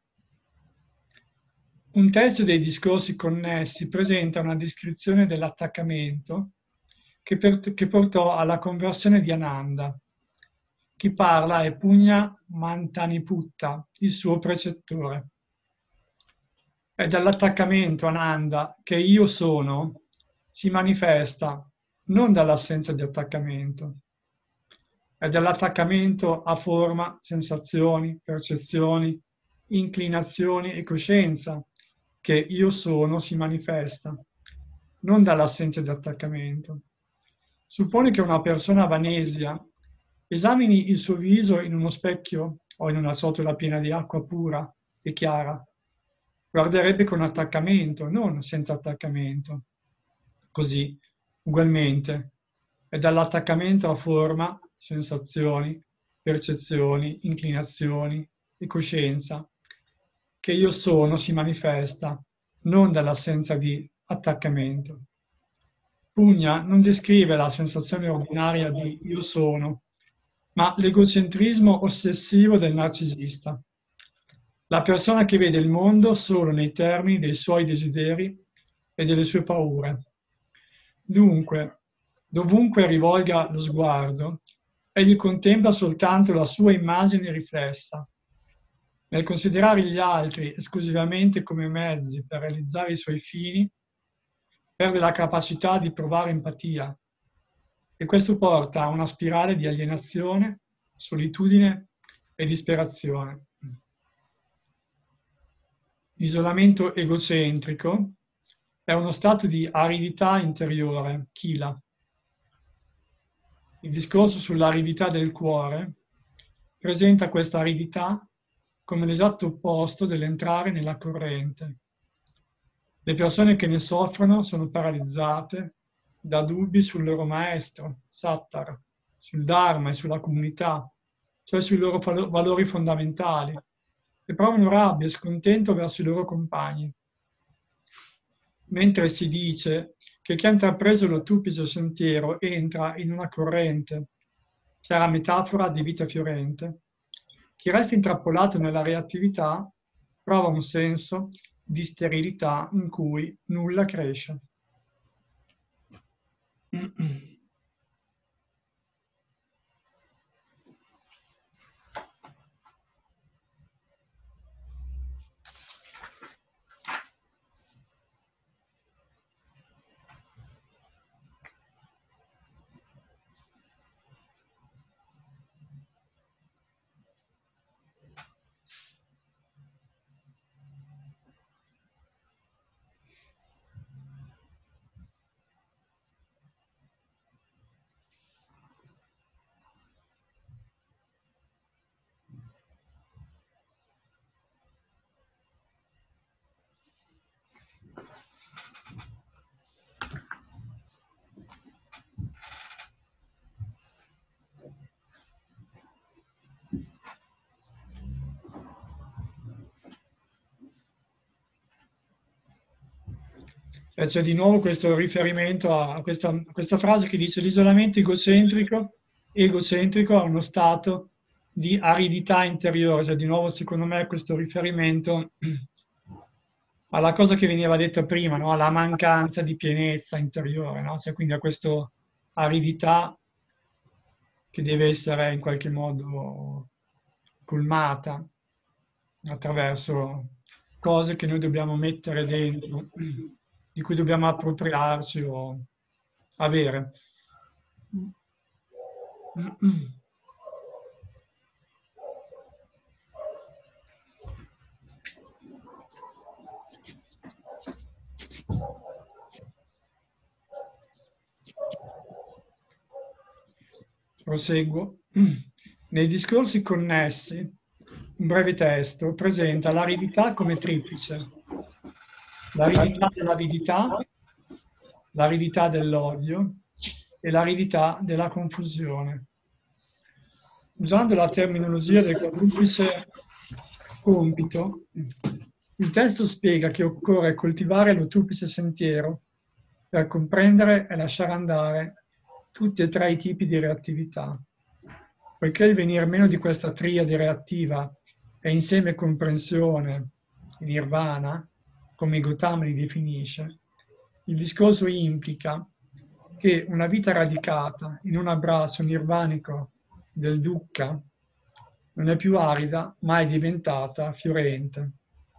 Un terzo dei discorsi connessi presenta una descrizione dell'attaccamento che portò alla conversione di Ananda. Chi parla è Punya Mantaniputta, il suo precettore. È dall'attaccamento Ananda che io sono si manifesta, non dall'assenza di attaccamento. È dall'attaccamento a forma, sensazioni, percezioni, inclinazioni e coscienza che io sono si manifesta, non dall'assenza di attaccamento. Suppone che una persona vanesia esamini il suo viso in uno specchio o in una ciotola piena di acqua pura e chiara. Guarderebbe con attaccamento, non senza attaccamento. Così, ugualmente, è dall'attaccamento a forma, sensazioni, percezioni, inclinazioni e coscienza che io sono si manifesta, non dall'assenza di attaccamento. Pugna non descrive la sensazione ordinaria di io sono, ma l'egocentrismo ossessivo del narcisista. La persona che vede il mondo solo nei termini dei suoi desideri e delle sue paure. Dunque, dovunque rivolga lo sguardo, egli contempla soltanto la sua immagine riflessa. Nel considerare gli altri esclusivamente come mezzi per realizzare i suoi fini, perde la capacità di provare empatia e questo porta a una spirale di alienazione, solitudine e disperazione. L'isolamento egocentrico è uno stato di aridità interiore, chila. Il discorso sull'aridità del cuore presenta questa aridità come l'esatto opposto dell'entrare nella corrente. Le persone che ne soffrono sono paralizzate da dubbi sul loro maestro, Sattar, sul Dharma e sulla comunità, cioè sui loro valori fondamentali, e provano rabbia e scontento verso i loro compagni. Mentre si dice che chi ha intrapreso lo tupido sentiero entra in una corrente, chiara metafora di vita fiorente, chi resta intrappolato nella reattività prova un senso di sterilità in cui nulla cresce. E c'è di nuovo questo riferimento a questa frase che dice l'isolamento egocentrico è uno stato di aridità interiore, cioè di nuovo secondo me questo riferimento alla cosa che veniva detta prima, no? Alla mancanza di pienezza interiore, no? Cioè quindi a questa aridità che deve essere in qualche modo colmata attraverso cose che noi dobbiamo mettere dentro, di cui dobbiamo appropriarci o avere. Proseguo. Nei discorsi connessi, un breve testo presenta l'aridità come triplice. L'aridità dell'avidità, l'aridità dell'odio e l'aridità della confusione. Usando la terminologia del quadruplice compito, il testo spiega che occorre coltivare lo duplice sentiero per comprendere e lasciare andare tutti e tre i tipi di reattività. Poiché il venir meno di questa triade reattiva è insieme comprensione, nirvana, come Gautama li definisce, il discorso implica che una vita radicata in un abbraccio nirvanico del dukkha non è più arida, ma è diventata fiorente.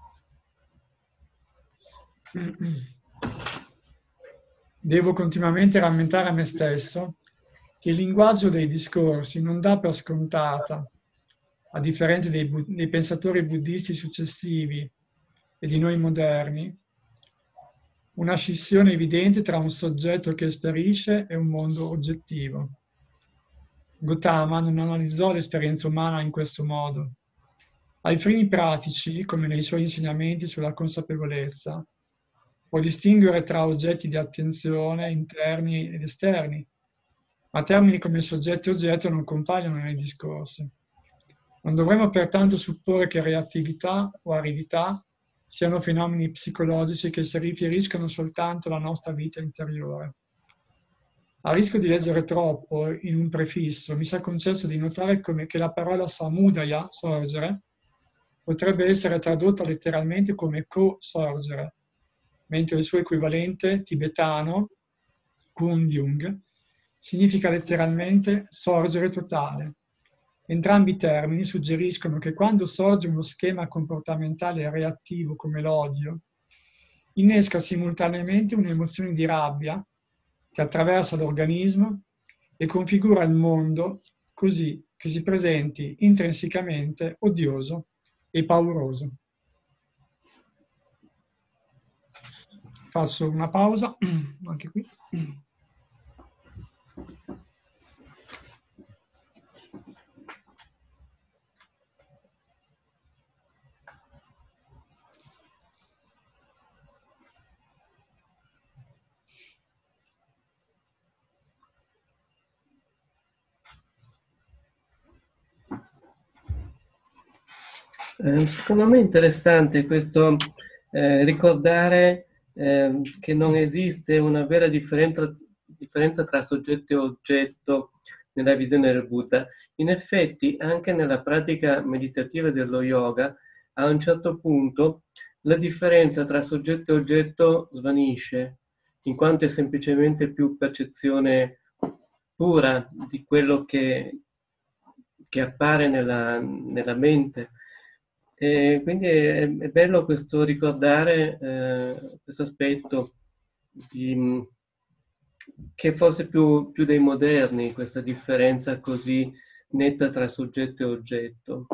Devo continuamente rammentare a me stesso che il linguaggio dei discorsi non dà per scontata, a differenza dei pensatori buddisti successivi e di noi moderni, una scissione evidente tra un soggetto che esperisce e un mondo oggettivo. Gautama non analizzò l'esperienza umana in questo modo. Ai fini pratici, come nei suoi insegnamenti sulla consapevolezza, può distinguere tra oggetti di attenzione interni ed esterni, ma termini come soggetto e oggetto non compaiono nei discorsi. Non dovremmo pertanto supporre che reattività o aridità siano fenomeni psicologici che si riferiscono soltanto alla nostra vita interiore. A rischio di leggere troppo in un prefisso, mi sia concesso di notare che la parola samudaya, sorgere, potrebbe essere tradotta letteralmente come co-sorgere, mentre il suo equivalente tibetano, kundyung, significa letteralmente sorgere totale. Entrambi i termini suggeriscono che quando sorge uno schema comportamentale reattivo come l'odio, innesca simultaneamente un'emozione di rabbia che attraversa l'organismo e configura il mondo così che si presenti intrinsecamente odioso e pauroso. Faccio una pausa, anche qui.
Secondo me è interessante questo ricordare che non esiste una vera differenza tra soggetto e oggetto nella visione del Buddha. In effetti, anche nella pratica meditativa dello yoga, a un certo punto la differenza tra soggetto e oggetto svanisce, in quanto è semplicemente più percezione pura di quello che appare nella mente. E quindi è bello questo ricordare questo aspetto che forse più dei moderni, questa differenza così netta tra soggetto e oggetto.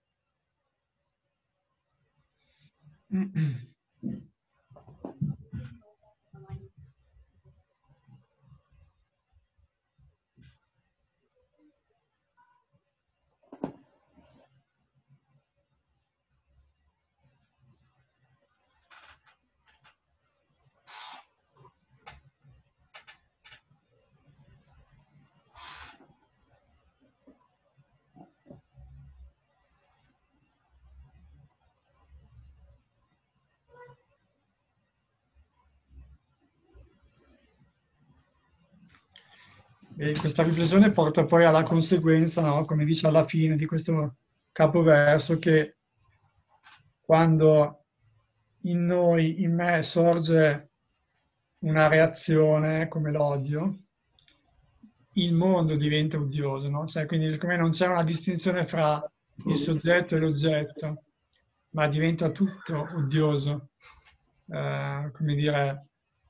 E questa riflessione porta poi alla conseguenza, no? Come dice alla fine di questo capoverso, che quando in noi, in me, sorge una reazione come l'odio, il mondo diventa odioso, no? Cioè, quindi siccome non c'è una distinzione fra il soggetto e l'oggetto, ma diventa tutto odioso, come dire,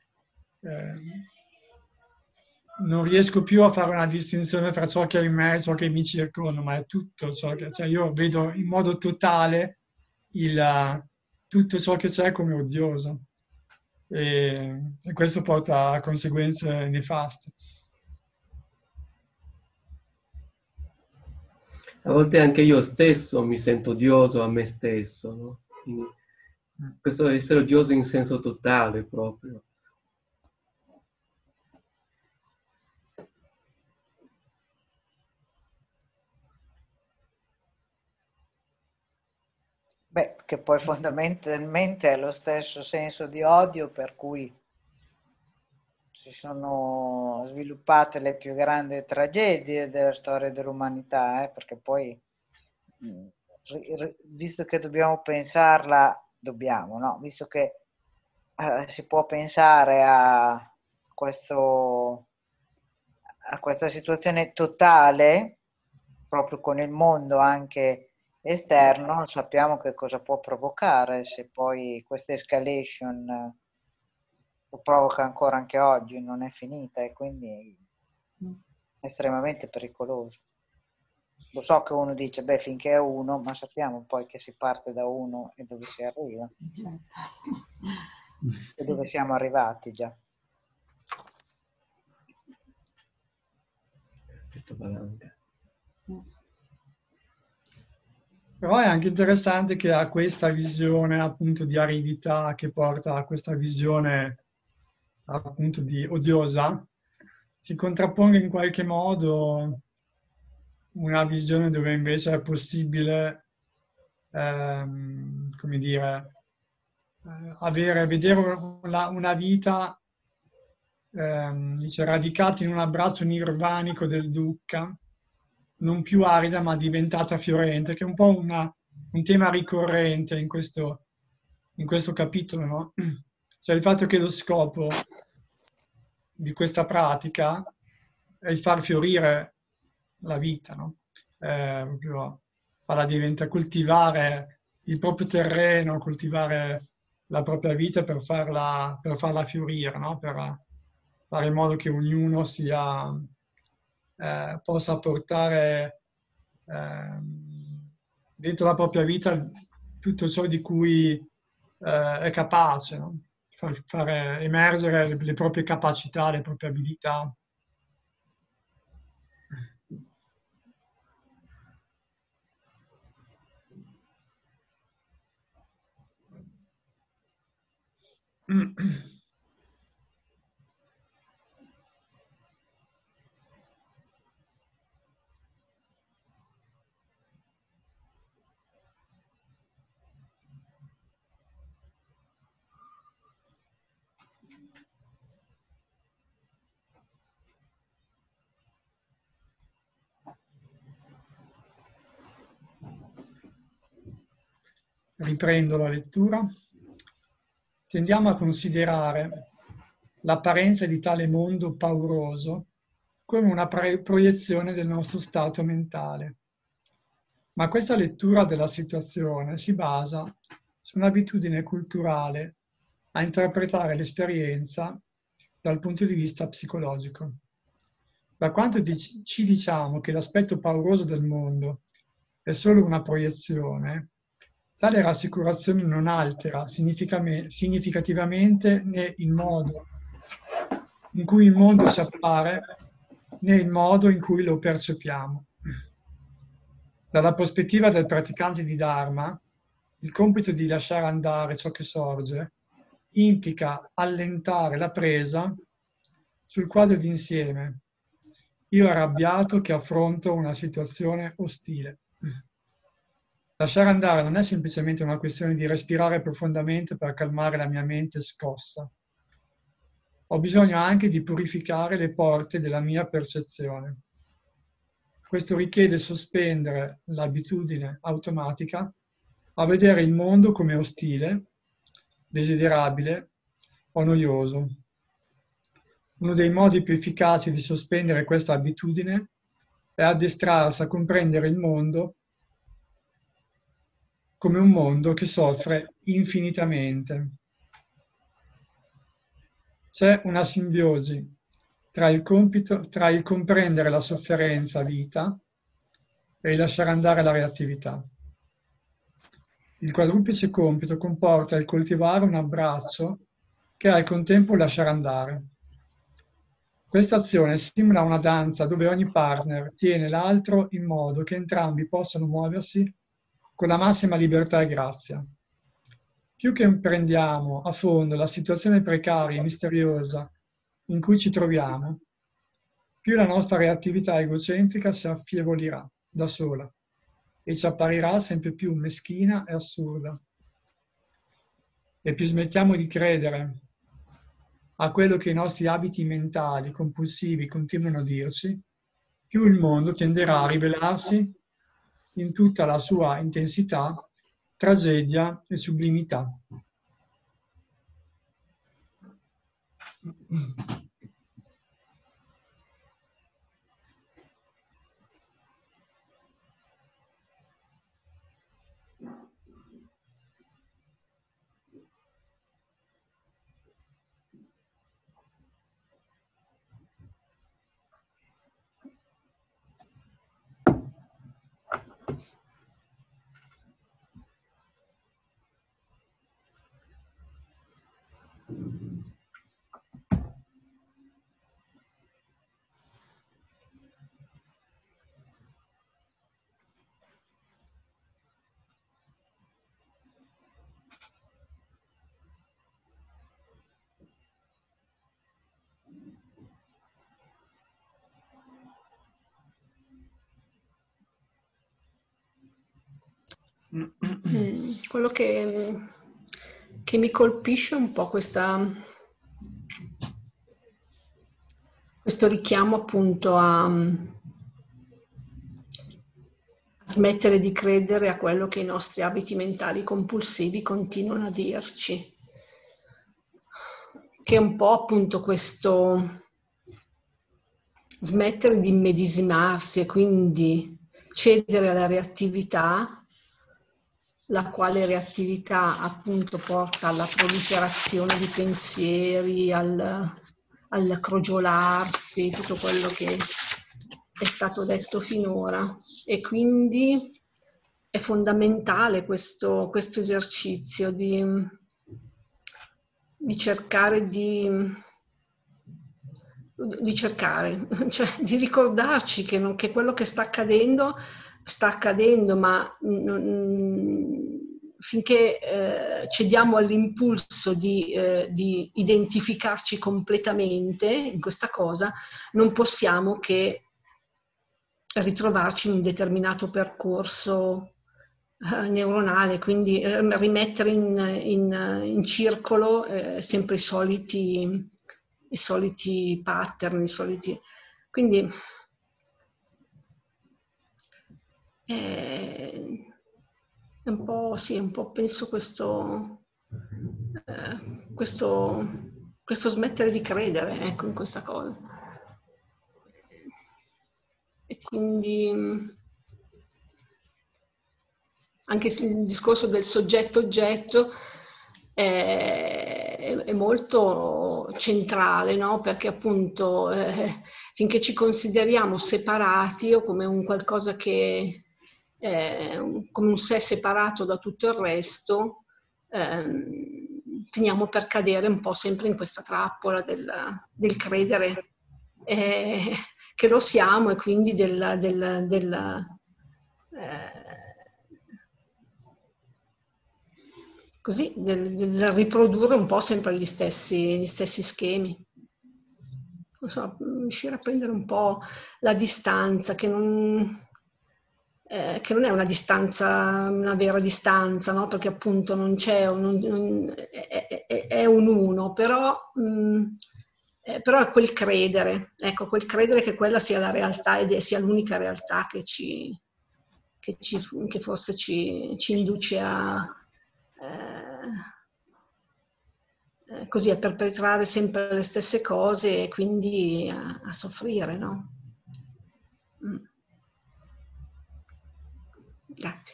non riesco più a fare una distinzione fra ciò che è in me e ciò che mi circonda, ma è tutto ciò che... Cioè io vedo in modo totale tutto ciò che c'è come odioso. E questo porta a conseguenze nefaste.
A volte anche io stesso mi sento odioso a me stesso, no? Quindi questo essere odioso in senso totale proprio.
Beh, che poi fondamentalmente è lo stesso senso di odio per cui si sono sviluppate le più grandi tragedie della storia dell'umanità, perché poi, visto che dobbiamo pensarla, no? Visto che si può pensare a questa situazione totale, proprio con il mondo anche esterno, non sappiamo che cosa può provocare, se poi questa escalation lo provoca ancora anche oggi, non è finita e quindi è estremamente pericoloso. Lo so che uno dice, beh, finché è uno, ma sappiamo poi che si parte da uno e dove si arriva. E dove siamo arrivati già.
Però è anche interessante che ha questa visione appunto di aridità che porta a questa visione appunto di odiosa, si contrapponga in qualche modo una visione dove invece è possibile, come dire, vedere una vita, dice, radicata in un abbraccio nirvanico del dukkha, non più arida ma diventata fiorente, che è un po' un tema ricorrente in questo capitolo, no? Cioè il fatto che lo scopo di questa pratica è il far fiorire la vita, no? Proprio coltivare il proprio terreno, coltivare la propria vita per farla fiorire, no? Per fare in modo che ognuno possa portare dentro la propria vita tutto ciò di cui è capace, no? Fare emergere le proprie capacità, le proprie abilità. Riprendo la lettura. Tendiamo a considerare l'apparenza di tale mondo pauroso come una proiezione del nostro stato mentale. Ma questa lettura della situazione si basa su un'abitudine culturale a interpretare l'esperienza dal punto di vista psicologico. Da quanto ci diciamo che l'aspetto pauroso del mondo è solo una proiezione, tale rassicurazione non altera significativamente né il modo in cui il mondo ci appare, né il modo in cui lo percepiamo. Dalla prospettiva del praticante di Dharma, il compito di lasciare andare ciò che sorge implica allentare la presa sul quadro d'insieme. Io arrabbiato che affronto una situazione ostile. Lasciare andare non è semplicemente una questione di respirare profondamente per calmare la mia mente scossa. Ho bisogno anche di purificare le porte della mia percezione. Questo richiede sospendere l'abitudine automatica a vedere il mondo come ostile, desiderabile o noioso. Uno dei modi più efficaci di sospendere questa abitudine è addestrarsi a comprendere il mondo come un mondo che soffre infinitamente. C'è una simbiosi tra il comprendere la sofferenza vita e il lasciare andare la reattività. Il quadruplice compito comporta il coltivare un abbraccio che al contempo lasciare andare. Questa azione simula una danza dove ogni partner tiene l'altro in modo che entrambi possano muoversi con la massima libertà e grazia. Più che comprendiamo a fondo la situazione precaria e misteriosa in cui ci troviamo, più la nostra reattività egocentrica si affievolirà da sola e ci apparirà sempre più meschina e assurda. E più smettiamo di credere a quello che i nostri abiti mentali compulsivi continuano a dirci, più il mondo tenderà a rivelarsi in tutta la sua intensità, tragedia e sublimità.
Quello che mi colpisce è un po' questo richiamo appunto a smettere di credere a quello che i nostri abiti mentali compulsivi continuano a dirci, che è un po' appunto questo smettere di immedesimarsi e quindi cedere alla reattività, la quale reattività appunto porta alla proliferazione di pensieri, al crogiolarsi, tutto quello che è stato detto finora. E quindi è fondamentale questo esercizio di cercare cioè di ricordarci che quello che sta accadendo, ma finché cediamo all'impulso di identificarci completamente in questa cosa, non possiamo che ritrovarci in un determinato percorso neuronale, quindi rimettere in circolo sempre i soliti pattern, quindi è un po', penso questo smettere di credere, ecco, in questa cosa. E quindi anche il discorso del soggetto-oggetto è molto centrale, no? Perché appunto finché ci consideriamo separati o come un qualcosa che come un sé separato da tutto il resto, finiamo per cadere un po' sempre in questa trappola del credere che lo siamo, e quindi del riprodurre un po' sempre gli stessi schemi. Non so, riuscire a prendere un po' la distanza, che non è una distanza, una vera distanza, no? Perché appunto non c'è, è un uno, però è quel credere, ecco, quel credere che quella sia la realtà ed sia l'unica realtà che forse ci induce a così a perpetrare sempre le stesse cose e quindi a soffrire, no? Grazie.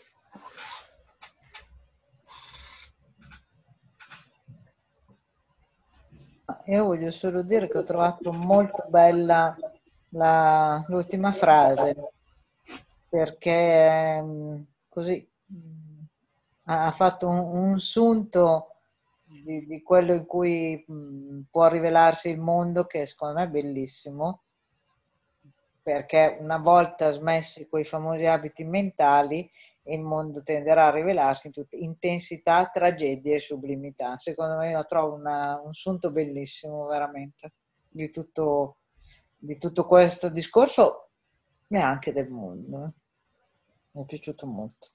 Io voglio solo dire che ho trovato molto bella l'ultima frase, perché così ha fatto un sunto di quello in cui può rivelarsi il mondo, che secondo me è bellissimo, perché una volta smessi quei famosi abiti mentali, il mondo tenderà a rivelarsi in tutte intensità, tragedie e sublimità. Secondo me lo trovo un sunto bellissimo, veramente, di tutto questo discorso e anche del mondo. Mi è piaciuto molto.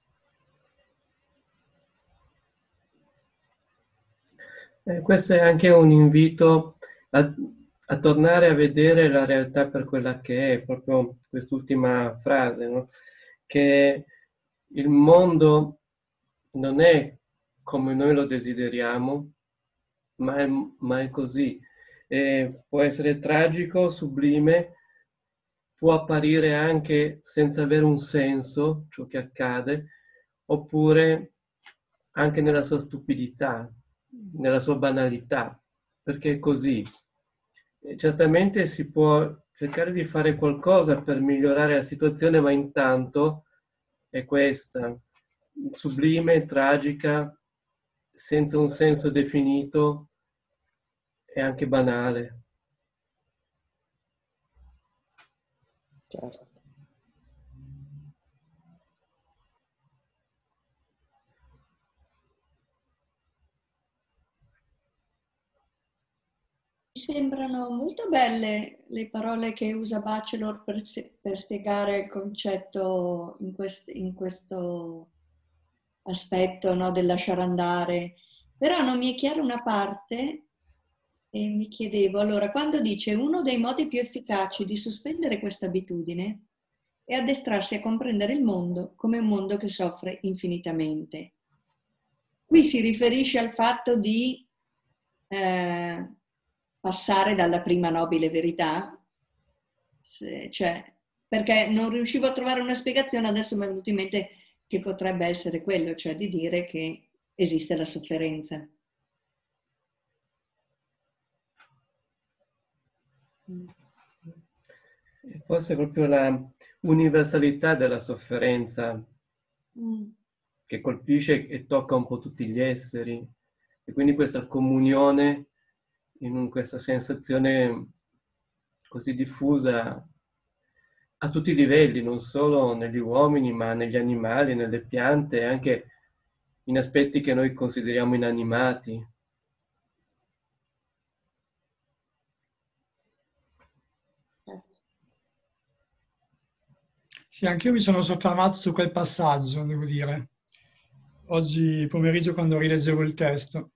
Questo è anche un invito a tornare a vedere la realtà per quella che è, proprio quest'ultima frase, no? Che il mondo non è come noi lo desideriamo, ma è così. Può essere tragico, sublime, può apparire anche senza avere un senso ciò che accade, oppure anche nella sua stupidità, nella sua banalità, perché è così. E certamente si può cercare di fare qualcosa per migliorare la situazione, ma intanto è questa, sublime, tragica, senza un senso definito e anche banale.
Certo.
Mi sembrano molto belle le parole che usa Bachelor per spiegare il concetto in questo aspetto, no, del lasciare andare, però non mi è chiara una parte e mi chiedevo, allora, quando dice uno dei modi più efficaci di sospendere questa abitudine è addestrarsi a comprendere il mondo come un mondo che soffre infinitamente. Qui si riferisce al fatto di passare dalla prima nobile verità, cioè, perché non riuscivo a trovare una spiegazione, adesso mi è venuto in mente che potrebbe essere quello, cioè di dire che esiste la sofferenza.
Forse proprio la universalità della sofferenza che colpisce e tocca un po' tutti gli esseri, e quindi questa comunione in questa sensazione così diffusa a tutti i livelli, non solo negli uomini, ma negli animali, nelle piante, anche in aspetti che noi consideriamo inanimati.
Sì, anch'io mi sono soffermato su quel passaggio, devo dire, oggi pomeriggio quando rileggevo il testo.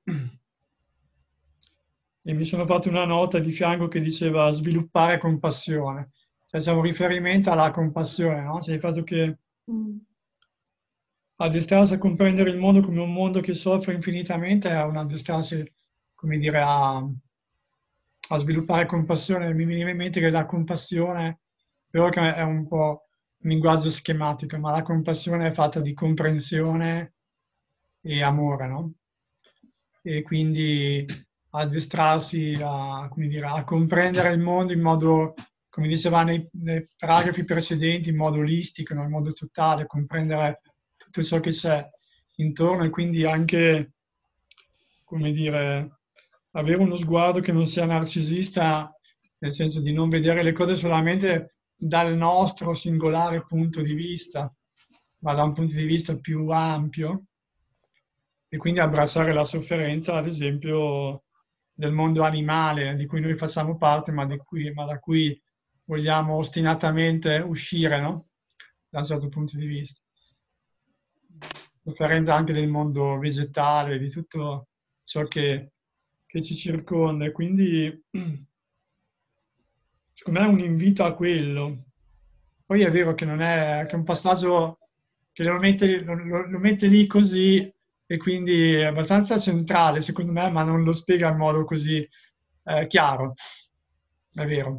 E mi sono fatto una nota di fianco che diceva sviluppare compassione. Cioè c'è un riferimento alla compassione, no? Cioè il fatto che addestrarsi a comprendere il mondo come un mondo che soffre infinitamente è un addestrarsi, come dire, a sviluppare compassione. Mi viene in mente che la compassione, però che è un po' un linguaggio schematico, ma la compassione è fatta di comprensione e amore, no? E quindi addestrarsi a, come dire, a comprendere il mondo in modo, come diceva nei paragrafi precedenti, in modo olistico, no? In modo totale, comprendere tutto ciò che c'è intorno e quindi anche, come dire, avere uno sguardo che non sia narcisista, nel senso di non vedere le cose solamente dal nostro singolare punto di vista, ma da un punto di vista più ampio, e quindi abbracciare la sofferenza, ad esempio, del mondo animale di cui noi facciamo parte, ma da cui vogliamo ostinatamente uscire, no? Da un certo punto di vista. Sofferenza anche del mondo vegetale, di tutto ciò che ci circonda. E quindi, secondo me, è un invito a quello. Poi è vero che non è, che è un passaggio che lo mette lì così, e quindi è abbastanza centrale, secondo me, ma non lo spiega in modo così chiaro. È vero.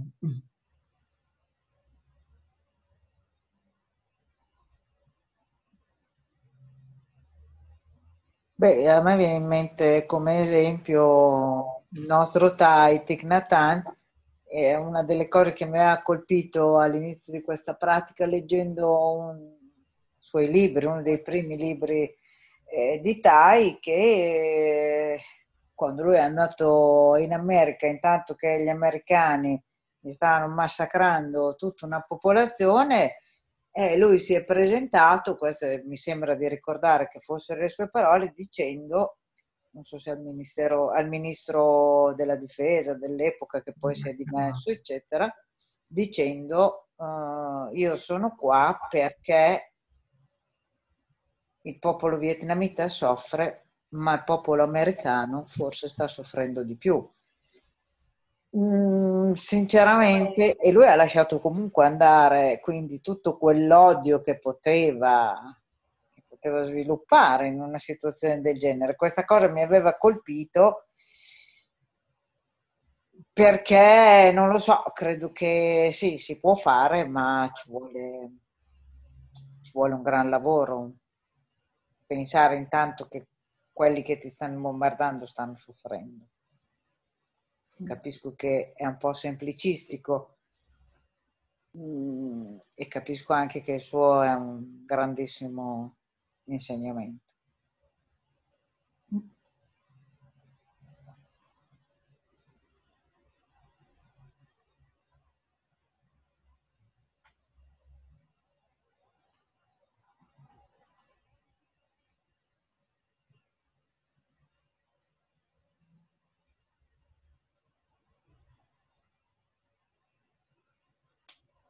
Beh, a me viene in mente come esempio il nostro Tai Thich Nhat Hanh. È una delle cose che mi ha colpito all'inizio di questa pratica leggendo suoi libri, uno dei primi libri di Tai, che quando lui è andato in America, intanto che gli americani gli stavano massacrando tutta una popolazione, lui si è presentato, questo mi sembra di ricordare che fossero le sue parole, dicendo, non so se al ministro della difesa dell'epoca, che poi si è dimesso, eccetera, dicendo io sono qua perché il popolo vietnamita soffre, ma il popolo americano forse sta soffrendo di più. Sinceramente, e lui ha lasciato comunque andare quindi tutto quell'odio che poteva sviluppare in una situazione del genere. Questa cosa mi aveva colpito perché, non lo so, credo che sì, si può fare, ma ci vuole un gran lavoro. Pensare intanto che quelli che ti stanno bombardando stanno soffrendo. Capisco che è un po' semplicistico e capisco anche che il suo è un grandissimo insegnamento.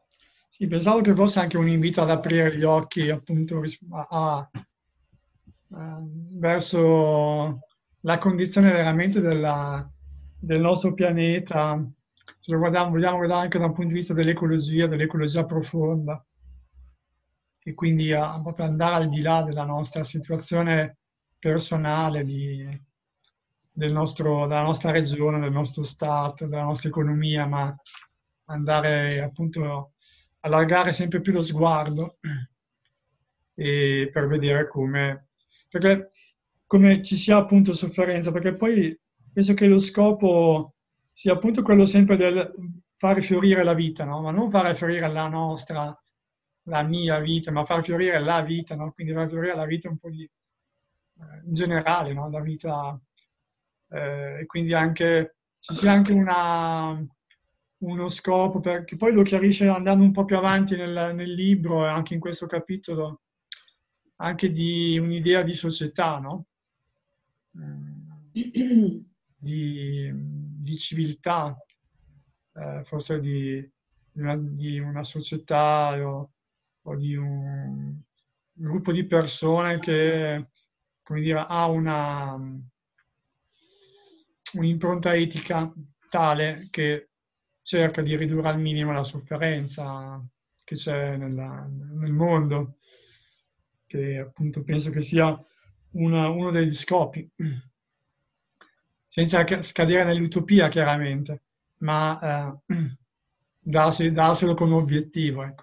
Sì, pensavo che fosse anche un invito ad aprire gli occhi appunto a verso la condizione veramente del nostro pianeta, se lo vogliamo guardare anche da un punto di vista dell'ecologia profonda, e quindi proprio andare al di là della nostra situazione personale, della nostra regione, del nostro stato, della nostra economia, ma andare appunto allargare sempre più lo sguardo e per vedere come ci sia appunto sofferenza, perché poi penso che lo scopo sia appunto quello sempre del fare fiorire la vita, no? Ma non fare fiorire la mia vita, ma far fiorire la vita, no? Quindi far fiorire la vita un po' in generale, no? La vita, e quindi anche ci sia anche uno scopo, perché poi lo chiarisce andando un po' più avanti nel libro e anche in questo capitolo, anche di un'idea di società, no? Di civiltà, forse di una società o di un gruppo di persone che, come dire, ha un'impronta etica tale che cerca di ridurre al minimo la sofferenza che c'è nel mondo, che appunto penso che sia uno degli scopi, senza scadere nell'utopia chiaramente, ma darselo come obiettivo, ecco.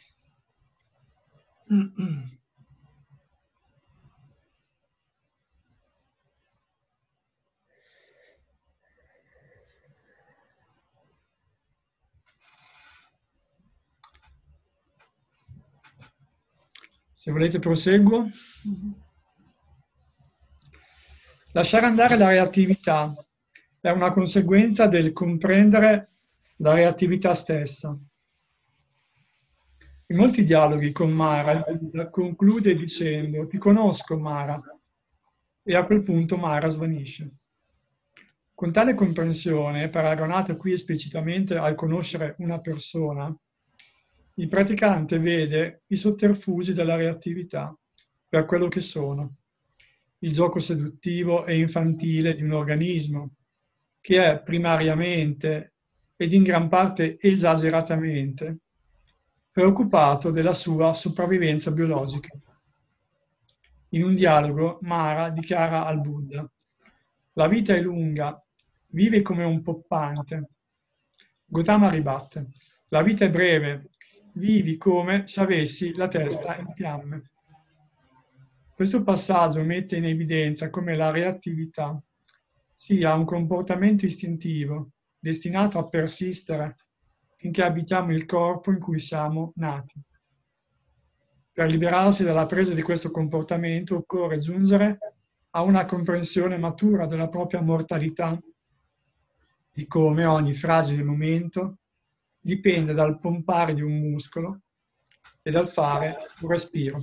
Se volete proseguo. Lasciare andare la reattività è una conseguenza del comprendere la reattività stessa. In molti dialoghi con Mara, il Buddha conclude dicendo: "Ti conosco, Mara", e a quel punto Mara svanisce. Con tale comprensione, paragonata qui esplicitamente al conoscere una persona, il praticante vede i sotterfugi della reattività per quello che sono: il gioco seduttivo e infantile di un organismo che è primariamente ed in gran parte esageratamente preoccupato della sua sopravvivenza biologica. In un dialogo, Mara dichiara al Buddha: "La vita è lunga, vivi come un poppante". Gautama ribatte: "La vita è breve, vivi come se avessi la testa in fiamme". Questo passaggio mette in evidenza come la reattività sia un comportamento istintivo destinato a persistere finché abitiamo il corpo in cui siamo nati. Per liberarsi dalla presa di questo comportamento occorre giungere a una comprensione matura della propria mortalità, di come ogni fragile momento dipende dal pompare di un muscolo e dal fare un respiro.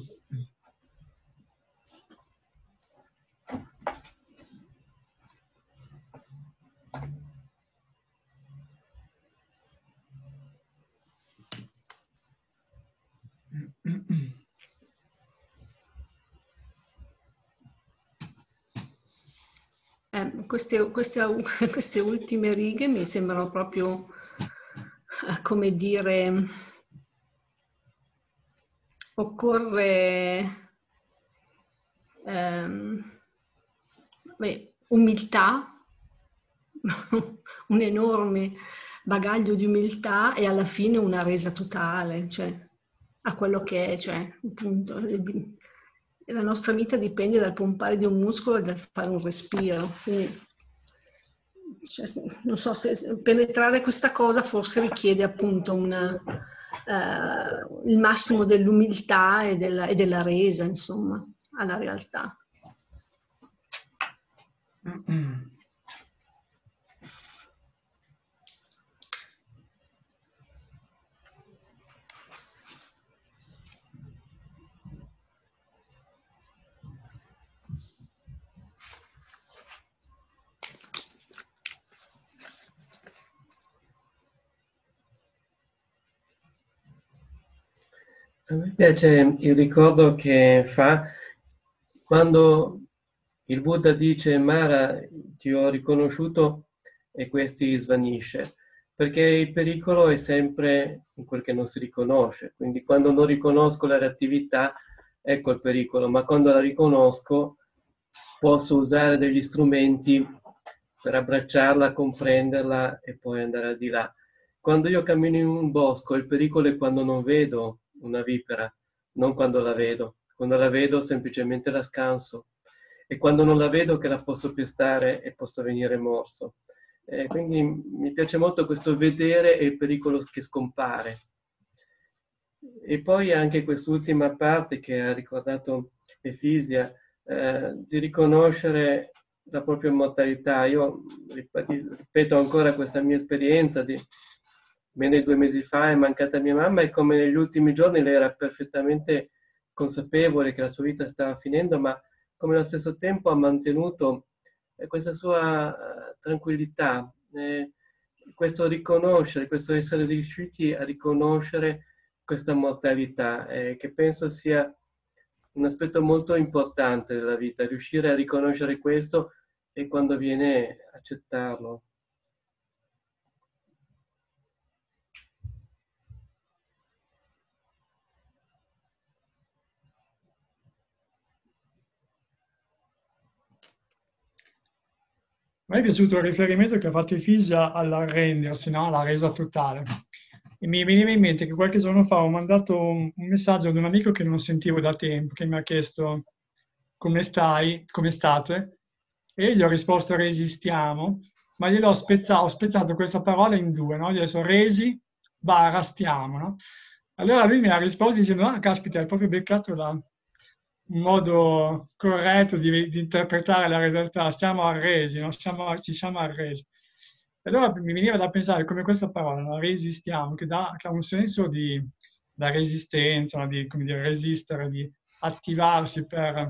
Queste ultime righe mi sembrano proprio, come dire, occorre umiltà, un enorme bagaglio di umiltà e alla fine una resa totale, cioè a quello che è, cioè appunto la nostra vita dipende dal pompare di un muscolo e dal fare un respiro. Quindi, cioè, non so se penetrare questa cosa forse richiede appunto il massimo dell'umiltà e della resa, insomma, alla realtà.
A me piace il ricordo che fa Quando il Buddha dice Mara, ti ho riconosciuto, e questi svanisce, perché il pericolo è sempre in quel che non si riconosce. Quindi quando non riconosco la reattività, ecco il pericolo, ma quando la riconosco posso usare degli strumenti per abbracciarla, comprenderla e poi andare al di là. Quando io cammino in un bosco, il pericolo è quando non vedo una vipera, non quando la vedo. Quando la vedo semplicemente la scanso, e quando non la vedo che la posso pestare e posso venire morso. Quindi mi piace molto questo vedere e il pericolo che scompare. E poi anche quest'ultima parte che ha ricordato Efisia, di riconoscere la propria mortalità. Io ripeto ancora questa mia esperienza di meno di 2 mesi fa è mancata mia mamma, e come negli ultimi giorni lei era perfettamente consapevole che la sua vita stava finendo, ma come allo stesso tempo ha mantenuto questa sua tranquillità, questo riconoscere, questo essere riusciti a riconoscere questa mortalità, che penso sia un aspetto molto importante della vita, riuscire a riconoscere questo e quando viene accettarlo.
A me è piaciuto il riferimento che ha fatto Efisia all'arrendersi, no? Alla resa totale. E mi veniva in mente che qualche giorno fa ho mandato un messaggio ad un amico che non sentivo da tempo, che mi ha chiesto come stai, come state, e gli ho risposto resistiamo, ma ho spezzato questa parola in due, no? Gli ho detto resi barra stiamo, no? Allora lui mi ha risposto dicendo, ah, caspita, hai proprio beccato un modo corretto di interpretare la realtà, stiamo arresi, no? Ci siamo arresi. E allora mi veniva da pensare come questa parola, no? Resistiamo, che ha un senso da resistenza, no? Di, come dire, resistere, di attivarsi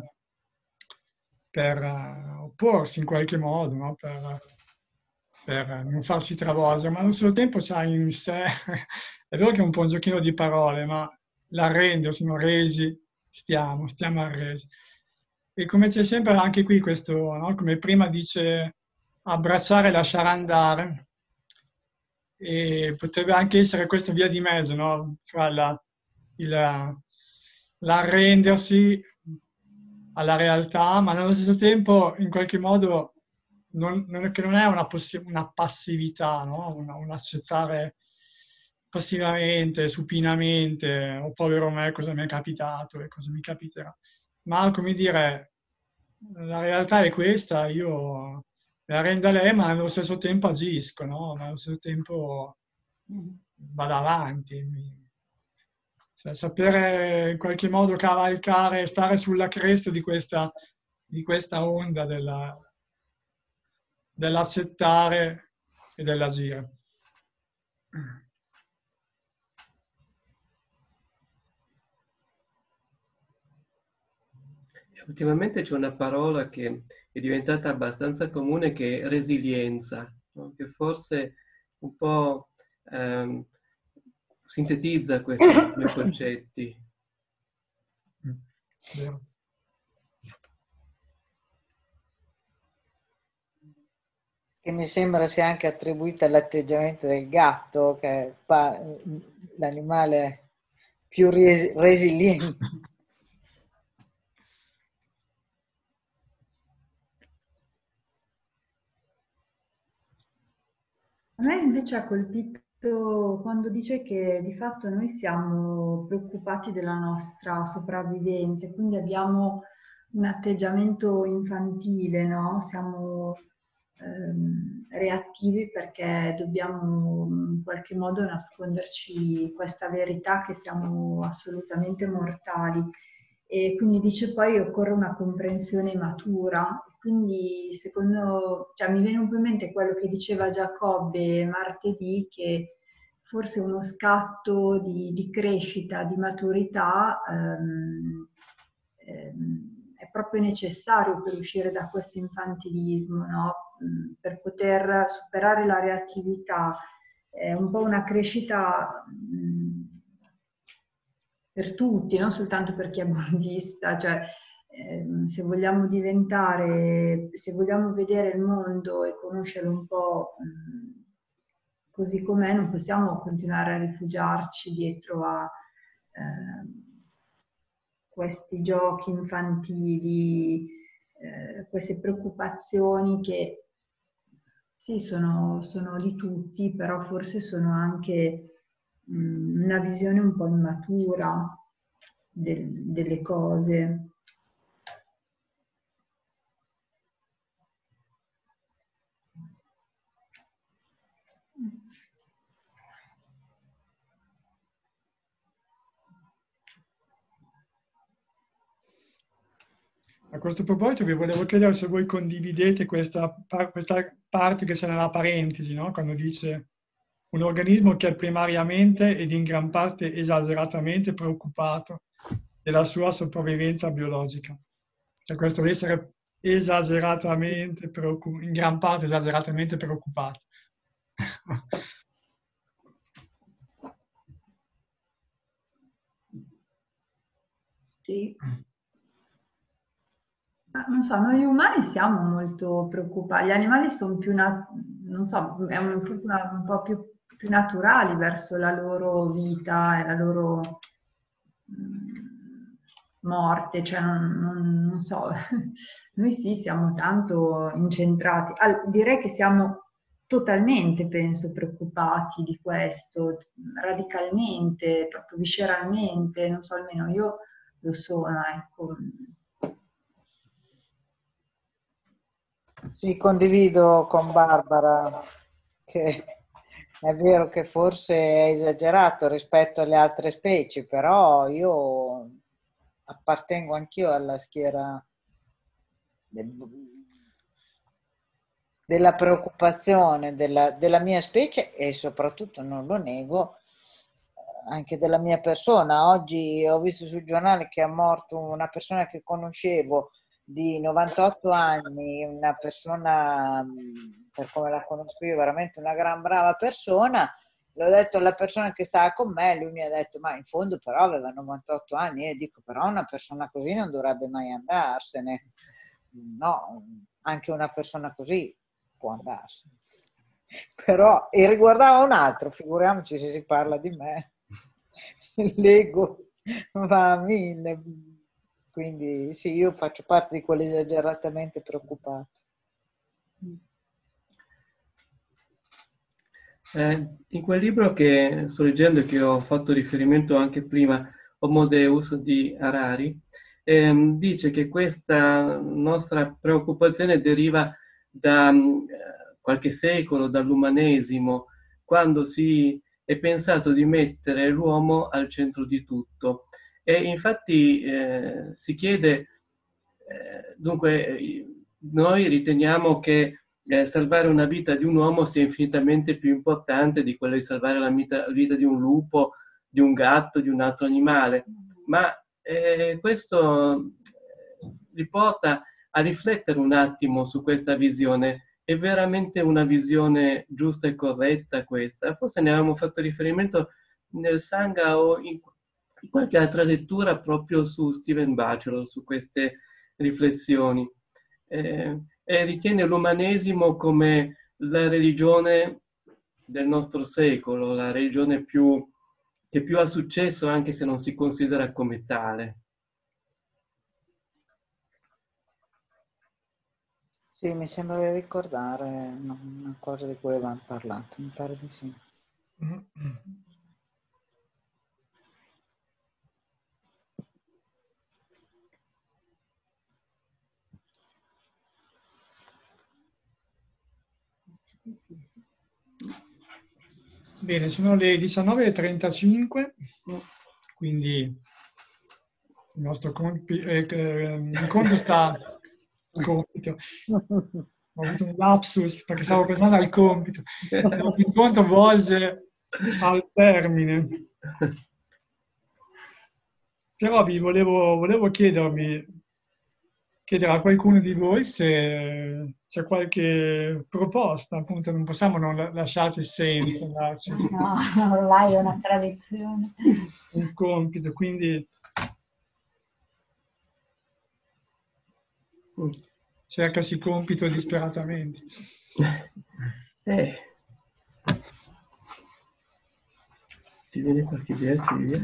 per opporsi in qualche modo, no? Per non farsi travolgere, ma allo stesso tempo c'ha in sé, è vero che è un po' un giochino di parole, ma l'arrendersi, no? Resi, stiamo arresi. E come c'è sempre anche qui questo, no? Come prima dice abbracciare e lasciare andare, e potrebbe anche essere questo via di mezzo, no? Fra l'arrendersi alla realtà, ma nello stesso tempo in qualche modo che non è una passività, no? Un accettare passivamente, supinamente, oh povero me, cosa mi è capitato e cosa mi capiterà. Ma come dire, la realtà è questa, io me la rendo a lei, ma nello stesso tempo agisco, no? Ma allo stesso tempo vado avanti. Cioè, sapere in qualche modo cavalcare, stare sulla cresta di questa onda dell'accettare e dell'agire.
Ultimamente c'è una parola che è diventata abbastanza comune, che è resilienza, no? Che forse un po' sintetizza questi due concetti.
Che mi sembra sia anche attribuita all'atteggiamento del gatto, che è l'animale più resiliente.
A me invece ha colpito quando dice che di fatto noi siamo preoccupati della nostra sopravvivenza, quindi abbiamo un atteggiamento infantile, no? Siamo reattivi perché dobbiamo in qualche modo nasconderci questa verità che siamo assolutamente mortali. E quindi dice poi occorre una comprensione matura. Quindi cioè, mi viene un po' in mente quello che diceva Giacobbe martedì, che forse uno scatto di crescita, di maturità è proprio necessario per uscire da questo infantilismo, no? Per poter superare la reattività. È un po' una crescita per tutti, non soltanto per chi è buddista, cioè se vogliamo diventare, se vogliamo vedere il mondo e conoscerlo un po' così com'è, non possiamo continuare a rifugiarci dietro a questi giochi infantili, queste preoccupazioni che sì, sono di tutti, però forse sono anche una visione un po' immatura delle cose.
A questo proposito vi volevo chiedere se voi condividete questa parte che c'è nella parentesi, no? Quando dice un organismo che è primariamente ed in gran parte esageratamente preoccupato della sua sopravvivenza biologica. Cioè questo deve essere esageratamente in gran parte esageratamente preoccupato.
Sì.
Non so, noi umani siamo molto preoccupati, gli animali sono più, non so, forse un po' più naturali verso la loro vita e la loro morte, cioè non so, noi sì siamo tanto incentrati, direi che siamo totalmente, penso, preoccupati di questo, radicalmente, proprio visceralmente, non so, almeno io lo sono, ecco.
Sì, condivido con Barbara che è vero che forse è esagerato rispetto alle altre specie, però io appartengo anch'io alla schiera della preoccupazione della mia specie e soprattutto, non lo nego, anche della mia persona. Oggi ho visto sul giornale che è morto una persona che conoscevo di 98 anni, una persona, per come la conosco io, veramente una gran brava persona. L'ho detto alla persona che stava con me, lui mi ha detto, ma in fondo però aveva 98 anni, e dico, però una persona così non dovrebbe mai andarsene. No, anche una persona così può andarsene. Però, e riguardava un altro, figuriamoci se si parla di me, l'ego va a 1000. Quindi sì, io faccio parte di quelli esageratamente preoccupati.
In quel libro che sto leggendo e che ho fatto riferimento anche prima, Homo Deus di Harari, dice che questa nostra preoccupazione deriva da qualche secolo, dall'umanesimo, quando si è pensato di mettere l'uomo al centro di tutto. E infatti si chiede, dunque, noi riteniamo che salvare una vita di un uomo sia infinitamente più importante di quella di salvare la vita di un lupo, di un gatto, di un altro animale, ma questo li porta a riflettere un attimo su questa visione. È veramente una visione giusta e corretta questa? Forse ne avevamo fatto riferimento nel Sangha o in qualche altra lettura proprio su Stephen Batchelor, su queste riflessioni. E ritiene l'umanesimo come la religione del nostro secolo, la religione che più ha successo anche se non si considera come tale.
Sì, mi sembra di ricordare una cosa di cui avevamo parlato, mi pare di sì.
Bene, sono le 19:35, quindi il nostro incontro sta al compito. Ho avuto un lapsus perché stavo pensando al compito. Il nostro incontro volge al termine. Però vi volevo chiedere a qualcuno di voi se c'è qualche proposta, appunto non possiamo non lasciarci senza darci
No, ormai è una tradizione.
un compito, quindi cercasi compito disperatamente.
Ti viene qualche idea, Silvia?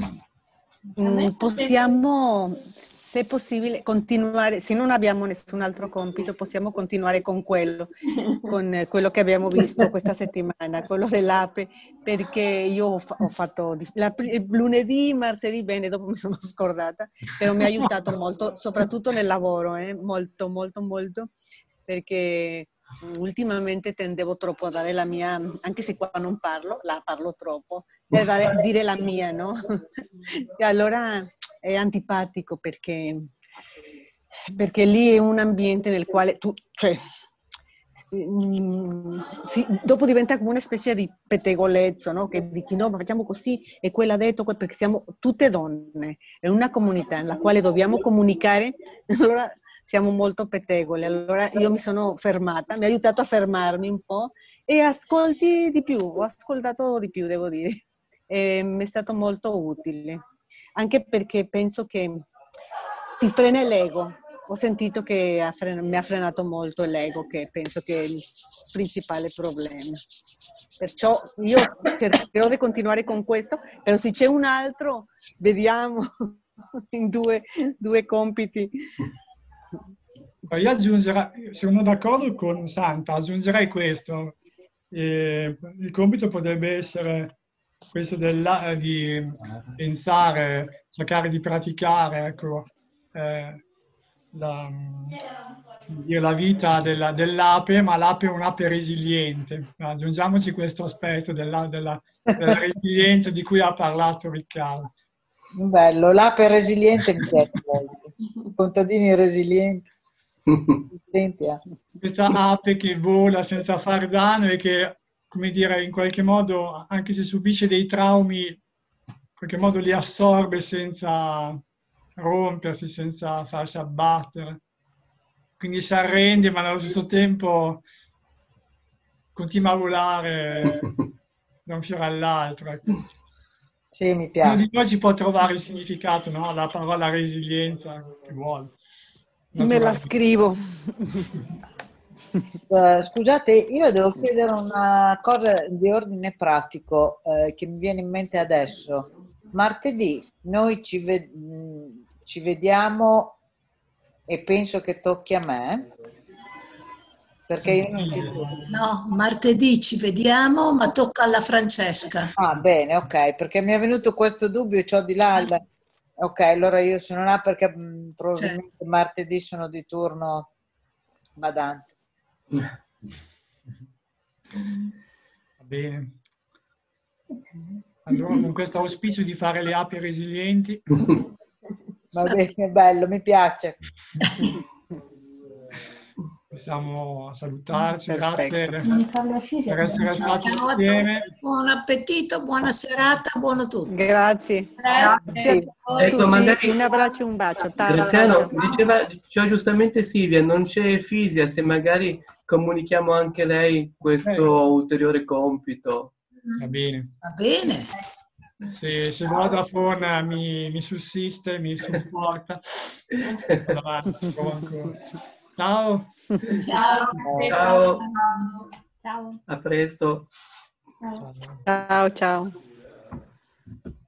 Possiamo, se possibile, continuare, se non abbiamo nessun altro compito, possiamo continuare con quello che abbiamo visto questa settimana, quello dell'ape, perché io ho fatto lunedì, martedì, bene, dopo mi sono scordata, però mi ha aiutato molto, soprattutto nel lavoro, molto, molto, molto, perché ultimamente tendevo troppo a dare la mia, anche se qua non parlo, la parlo troppo, a dire la mia, no? E allora è antipatico perché lì è un ambiente nel quale tu, cioè, dopo diventa come una specie di pettegolezzo, no? Che dici no, ma facciamo così e quella ha detto, perché siamo tutte donne, è una comunità nella quale dobbiamo comunicare, allora siamo molto pettegole. Allora io mi sono fermata, mi ha aiutato a fermarmi un po' e ascolti di più, ho ascoltato di più, devo dire. E mi è stato molto utile, anche perché penso che ti frena l'ego. Ho sentito che mi ha frenato molto l'ego, che penso che è il principale problema. Perciò io cercherò di continuare con questo, però se c'è un altro, vediamo in due compiti.
Io aggiungerei, sono d'accordo con Santa, aggiungerei questo. Il compito potrebbe essere questo di pensare, cercare di praticare, ecco, la vita dell'ape, ma l'ape è un'ape resiliente. Aggiungiamoci questo aspetto della resilienza di cui ha parlato Riccardo.
Bello, l'ape resiliente mi piace molto. I contadini resilienti.
Questa ape che vola senza far danno e che, come dire, in qualche modo, anche se subisce dei traumi, in qualche modo li assorbe senza rompersi, senza farsi abbattere. Quindi si arrende, ma allo stesso tempo continua a volare da un fiore all'altro. Ecco.
Sì, mi piace.
Uno di noi ci può trovare il significato, no? La parola resilienza che vuole.
Me la scrivo.
Scusate, io devo chiedere una cosa di ordine pratico che mi viene in mente adesso. Martedì noi ci vediamo e penso che tocchi a me. Perché io non ti...
No, martedì ci vediamo, ma tocca alla Francesca.
Ah, bene, ok, perché mi è venuto questo dubbio e c'ho di là. Ok, allora io sono là perché probabilmente martedì sono di turno badante.
Va bene. Allora con questo auspicio di fare le api resilienti.
Va bene, bello, mi piace.
Possiamo salutarci,
Perfetto.
grazie per essere stati insieme.
Buon appetito, buona serata, buono tutto.
Grazie. Grazie.
Ecco, magari,
un abbraccio e un bacio.
Graziano, diceva giustamente Silvia, non c'è Fisia, se magari comunichiamo anche lei questo ulteriore compito.
Va bene.
Va bene.
Se Vodafone mi sussiste, mi supporta. Allora, ciao.
Ciao.
Ciao.
Ciao.
A presto.
Ciao, ciao.